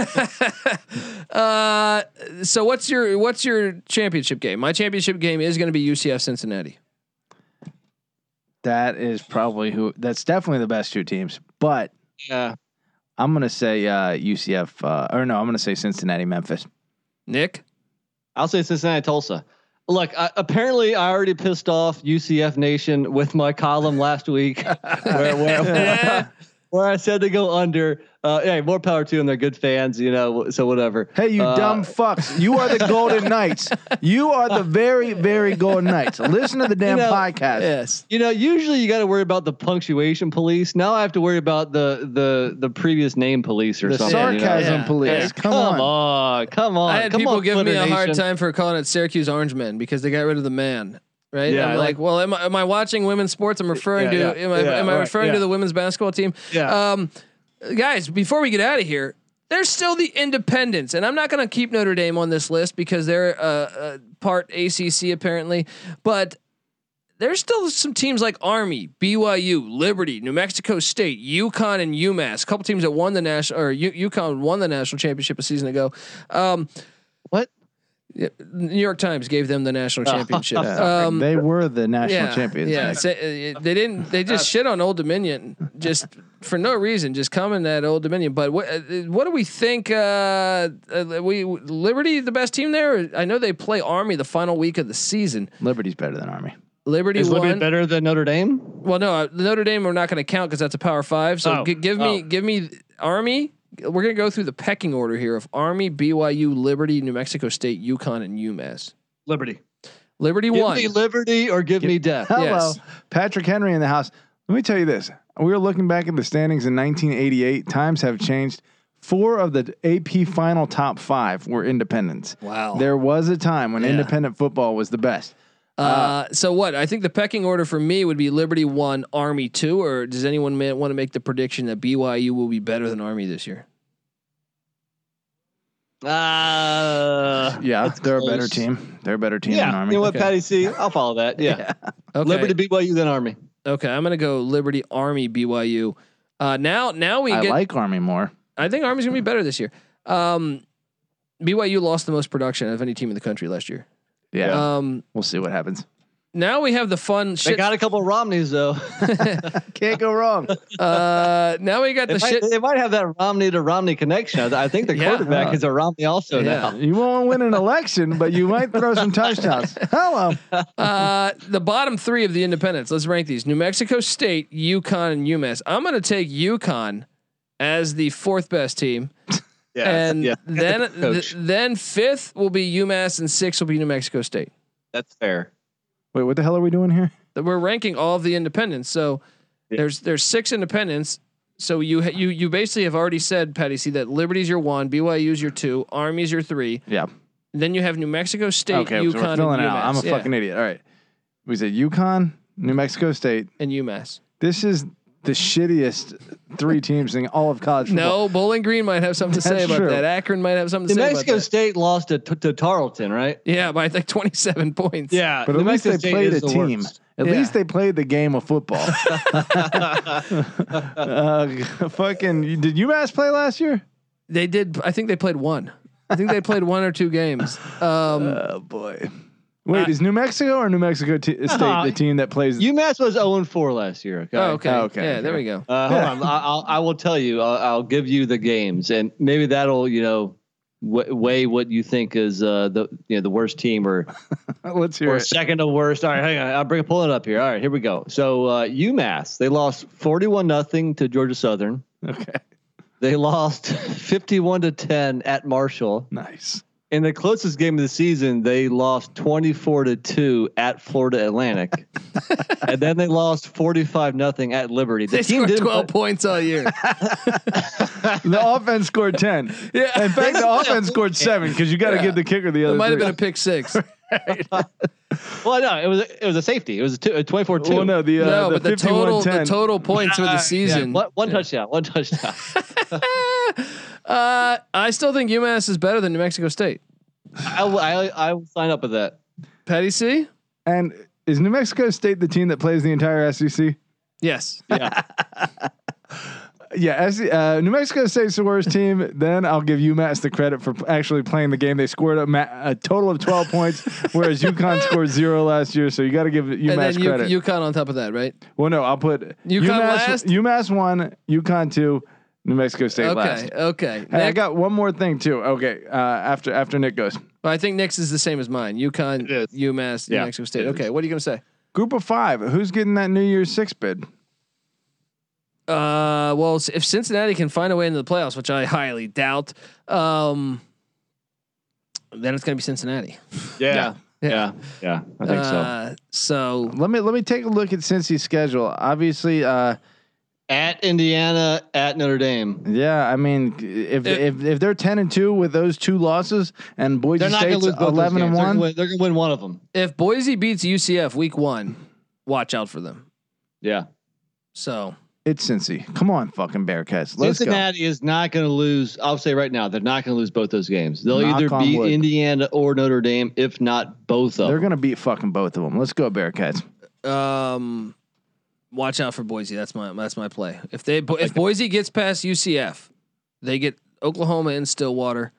uh, so what's your what's your championship game? My championship game is going to be U C F Cincinnati. That is probably who. That's definitely the best two teams. But Yeah. I'm gonna say uh, U C F. Uh, or no, I'm gonna say Cincinnati, Memphis. Nick, I'll say Cincinnati, Tulsa. Look, I, apparently I already pissed off U C F Nation with my column last week, where, where, where, where I said to go under. Uh, yeah, more power to them. They're good fans, you know. So whatever. Hey, you Uh, dumb fucks! You are the Golden Knights. You are the very, very Golden Knights. Listen to the damn You know, podcast. yes, You know, usually you got to worry about the punctuation police. Now I have to worry about the the the previous name police or The something. you know? sarcasm Yeah. police. Yeah. Come, Come on. on, come on. I had come people on, giving me Twitter a hard Nation. time for calling it Syracuse Orangemen because they got rid of the man. Right? Yeah, I'm like- like, well, am I, am I watching women's sports? I'm referring Yeah, to. yeah, am I yeah, am I right, referring yeah. to the women's basketball team? Yeah. Um, guys, before we get out of here, there's still the Independents, and I'm not going to keep Notre Dame on this list because they're uh, uh, part A C C apparently, but there's still some teams like Army, B Y U, Liberty, New Mexico State, UConn, and UMass. A couple teams that won the national or U- UConn won the national championship a season ago. Um, What? yeah, New York Times gave them the national championship. Yeah, um, they were the national yeah, champions. Yeah, so, uh, they didn't. They just shit on Old Dominion just for no reason, just coming at Old Dominion. But what uh, what do we think? Uh, uh, we Liberty the best team there? I know they play Army the final week of the season. Liberty's better than Army. Liberty Is Liberty won. better than Notre Dame? Well, no, uh, Notre Dame we're not going to count because that's a Power Five. So Oh, g- give me oh. give me Army. We're going to go through the pecking order here of Army, B Y U, Liberty, New Mexico State, UConn, and UMass. Liberty. Liberty Give won. me liberty or give me death. Hello, Yes. Patrick Henry in the house. Let me tell you this: we were looking back at the standings in nineteen eighty-eight. Times have changed. Four of the A P final top five were independents. Wow. There was a time when Yeah. independent football was the best. Uh, so what? I think the pecking order for me would be Liberty one, Army two, or does anyone ma- want to make the prediction that B Y U will be better than Army this year? Uh, Yeah, that's they're a close. better team. They're a better team Yeah, than you Army. know what, Okay. Patty C? I'll follow that. Yeah. Okay. Liberty, B Y U, then Army. Okay, I'm gonna go Liberty, Army, B Y U. Uh, now, now we I get. like Army more. I think Army's gonna be better this year. Um, B Y U lost the most production of any team in the country last year. Yeah, Um, we'll see what happens. now we have the fun They shit. got a couple of Romneys though. Can't go wrong. uh, now we got They the might, shit. they might have that Romney to Romney connection. I I think the Yeah. quarterback Yeah. is a Romney also Yeah. now. You won't win an election, but you might throw some touchdowns. Hello. Uh, the bottom three of the independents. Let's rank these: New Mexico State, UConn, and UMass. I'm going to take UConn as the fourth best team, and yeah. then Coach. th- then fifth will be UMass, and sixth will be New Mexico State. That's fair. Wait, what the hell are we doing here? That We're ranking all of the independents. So Yeah. there's there's six independents. So you ha- you you basically have already said, Patty C, that Liberty's your one, B Y U's your two, Army's your three. Yeah. Then you have New Mexico State, Okay, UConn, so we're filling and it out. I'm a UMass. Yeah, fucking idiot. All right. We said Yukon, New Mexico State. and UMass. This is the shittiest three teams in all of college football. No, Bowling Green might have something to say That's about true. that. Akron might have something to New say Mexico about that. State lost to, to, to Tarleton, right? Yeah, by like twenty-seven points. Yeah, But at New least Mexico they State played is a the team. worst. At Yeah. least they played the game of football. uh, fucking did UMass play last year? They did. I think they played one. I think they played one or two games. Um, Oh boy. Wait, Uh, is New Mexico or New Mexico t- State Uh, the team that plays? UMass was zero and four last year. Okay. oh, okay. Oh, okay, Yeah, okay. there we go. Uh, hold on. I, I'll, I will tell you. I'll, I'll give you the games, and maybe that'll you know w- weigh what you think is uh, the you know the worst team or Let's hear or it. second to worst. All right, hang on. I'll bring pull it up here. All right, here we go. So uh, UMass they lost forty-one nothing to Georgia Southern. Okay. They lost fifty-one to ten at Marshall. Nice. In the closest game of the season, they lost twenty-four to two at Florida Atlantic, and then they lost forty-five nothing at Liberty. The They team scored didn't twelve play- points all year. The offense scored ten. Yeah. In fact, the offense scored seven because you got to Yeah. give the kicker the It other. might have three. been a pick six. Well, no, it was it was a safety. It was a, two, a twenty-four two. Well, no, the uh, no, the but the total the fifty-one ten. total points for the Yeah, season. one, one touchdown. One touchdown. uh, I still think UMass is better than New Mexico State. I, will- I I will sign up with that. Patty C. And is New Mexico State the team that plays the entire S E C? Yes. Yeah. Yeah, S E uh, New Mexico State's the worst team. Then I'll give UMass the credit for actually playing the game. They scored a, ma- a total of twelve points, whereas UConn scored zero last year. So you got to give and UMass then U- credit. UConn on top of that, right? well, no, I'll put UConn UMass, last? UMass one, UConn two, New Mexico State Okay. last. Okay. Hey, I Nick- got one more thing too. Okay, uh, after after Nick goes, I think Nick's is the same as mine. UConn, It is. UMass, New Yeah, Mexico State. it is. Okay. What are you gonna say? group of five. Who's getting that New Year's Six bid? Uh, well, s- if Cincinnati can find a way into the playoffs, which I highly doubt, um, then it's gonna be Cincinnati. Yeah. Yeah. Yeah. I think so. Uh, so Let me let me take a look at Cincy's schedule. Obviously, uh, At Indiana, at Notre Dame. yeah. I mean, if It- if if they're ten and two with those two losses, and Boise They're not going to State's lose both eleven those and games. They're one, gonna win- They're going to win one of them. if Boise beats U C F week one, watch out for them. Yeah. So it's Cincy. Come on, fucking Bearcats. Let's go. Cincinnati is not going to lose. I'll say right now, they're not going to lose both those games. They'll Knock either on beat wood. Indiana or Notre Dame, if not both of They're them. gonna beat fucking both of them. Let's go, Bearcats. Um, watch out for Boise. That's my that's my play. If they if Boise gets past U C F, they get Oklahoma and Stillwater.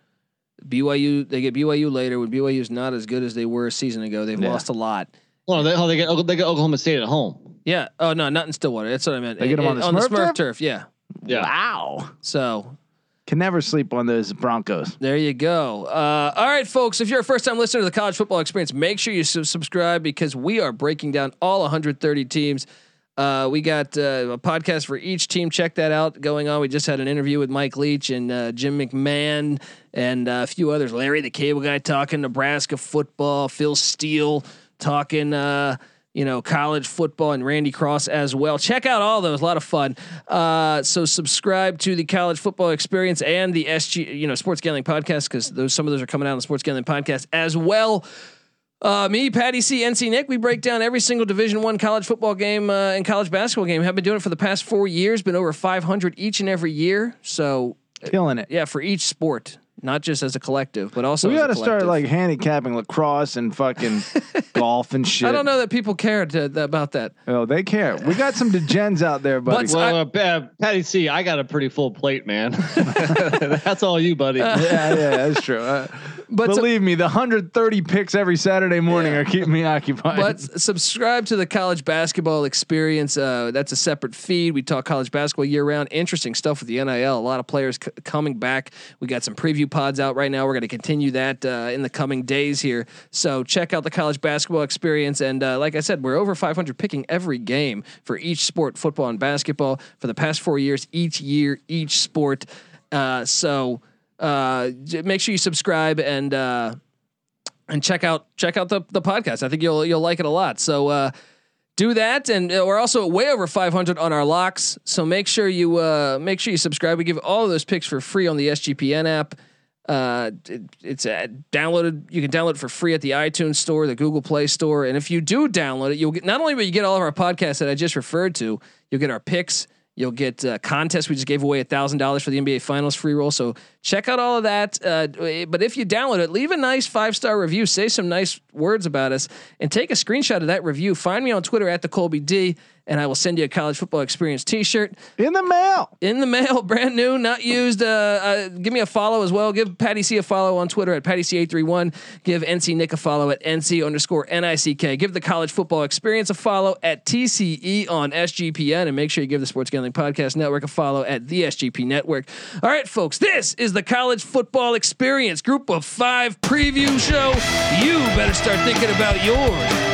B Y U they get B Y U later. When B Y U is not as good as they were a season ago, they've Yeah. lost a lot. Well, they, oh, they get they get Oklahoma State at home. Yeah. Oh no, not in Stillwater. That's what I meant. They get them on the on the Smurf Smurf turf? turf. Yeah. Yeah. Wow. So Can never sleep on those Broncos. there you go. Uh, all right, folks. If you're a first time listener to the College Football Experience, make sure you su- subscribe because we are breaking down all one hundred thirty teams. Uh, we got uh, a podcast for each team. Check that out going on. We just had an interview with Mike Leach and uh, Jim McMahon and uh, a few others. Larry the Cable Guy talking Nebraska football. Phil Steele talking, uh, you know, college football, and Randy Cross as well. Check out all those. A lot of fun. Uh, so subscribe to the College Football Experience and the S G, you know, Sports Gambling Podcast because those some of those are coming out on the Sports Gambling Podcast as well. Uh, me, Patty C, N C Nick, we break down every single Division One college football game uh, and college basketball game. Have been doing it for the past four years. Been over five hundred each and every year. So Killing it. yeah, for each sport, not just as a collective, but also We as a got to start collective. like handicapping lacrosse and fucking golf and shit. I don't know that people care to, about that. Oh, they care. We got some degens out there, buddy. But- Well, uh, Pa- Patty C, I got a pretty full plate, man. That's all you, buddy. yeah, yeah, that's true. Uh, But so- believe me, the one hundred thirty picks every Saturday morning Yeah. are keeping me occupied. But subscribe to the College Basketball Experience. Uh, that's a separate feed. We talk college basketball year round. Interesting stuff with the N I L. A lot of players c- coming back. We got some preview pods out right now. We're going to continue that uh, in the coming days here. So check out the College Basketball Experience. And uh, like I said, we're over five hundred picking every game for each sport, football and basketball, for the past four years, each year, each sport. Uh, so uh, j- make sure you subscribe and. Uh, And check out check out the the podcast. I think you'll you'll like it a lot. So uh, do that, and we're also way over five hundred on our locks. So make sure you uh, make sure you subscribe. We give all of those picks for free on the S G P N app. Uh, it, it's uh, downloaded. You can download it for free at the iTunes store, the Google Play Store, and if you do download it, you'll get not only will you get all of our podcasts that I just referred to, you'll get our picks. You'll get uh, contests. We just gave away a thousand dollars for the N B A Finals free roll. So check out all of that. Uh, but if you download it, leave a nice five star review. Say some nice words about us, and take a screenshot of that review. Find me on Twitter at the Colby D, and I will send you a College Football Experience T-shirt in the mail. in the mail, brand new, not used. Uh, uh, give me a follow as well. Give Patty C a follow on Twitter at Patty C eight three one. Give N C Nick a follow at N C underscore N I C K. Give the College Football Experience a follow at T C E on S G P N, and make sure you give the Sports Gambling Podcast Network a follow at the S G P Network. All right, folks, this is the College Football Experience Group of Five preview show. You better start thinking about yours.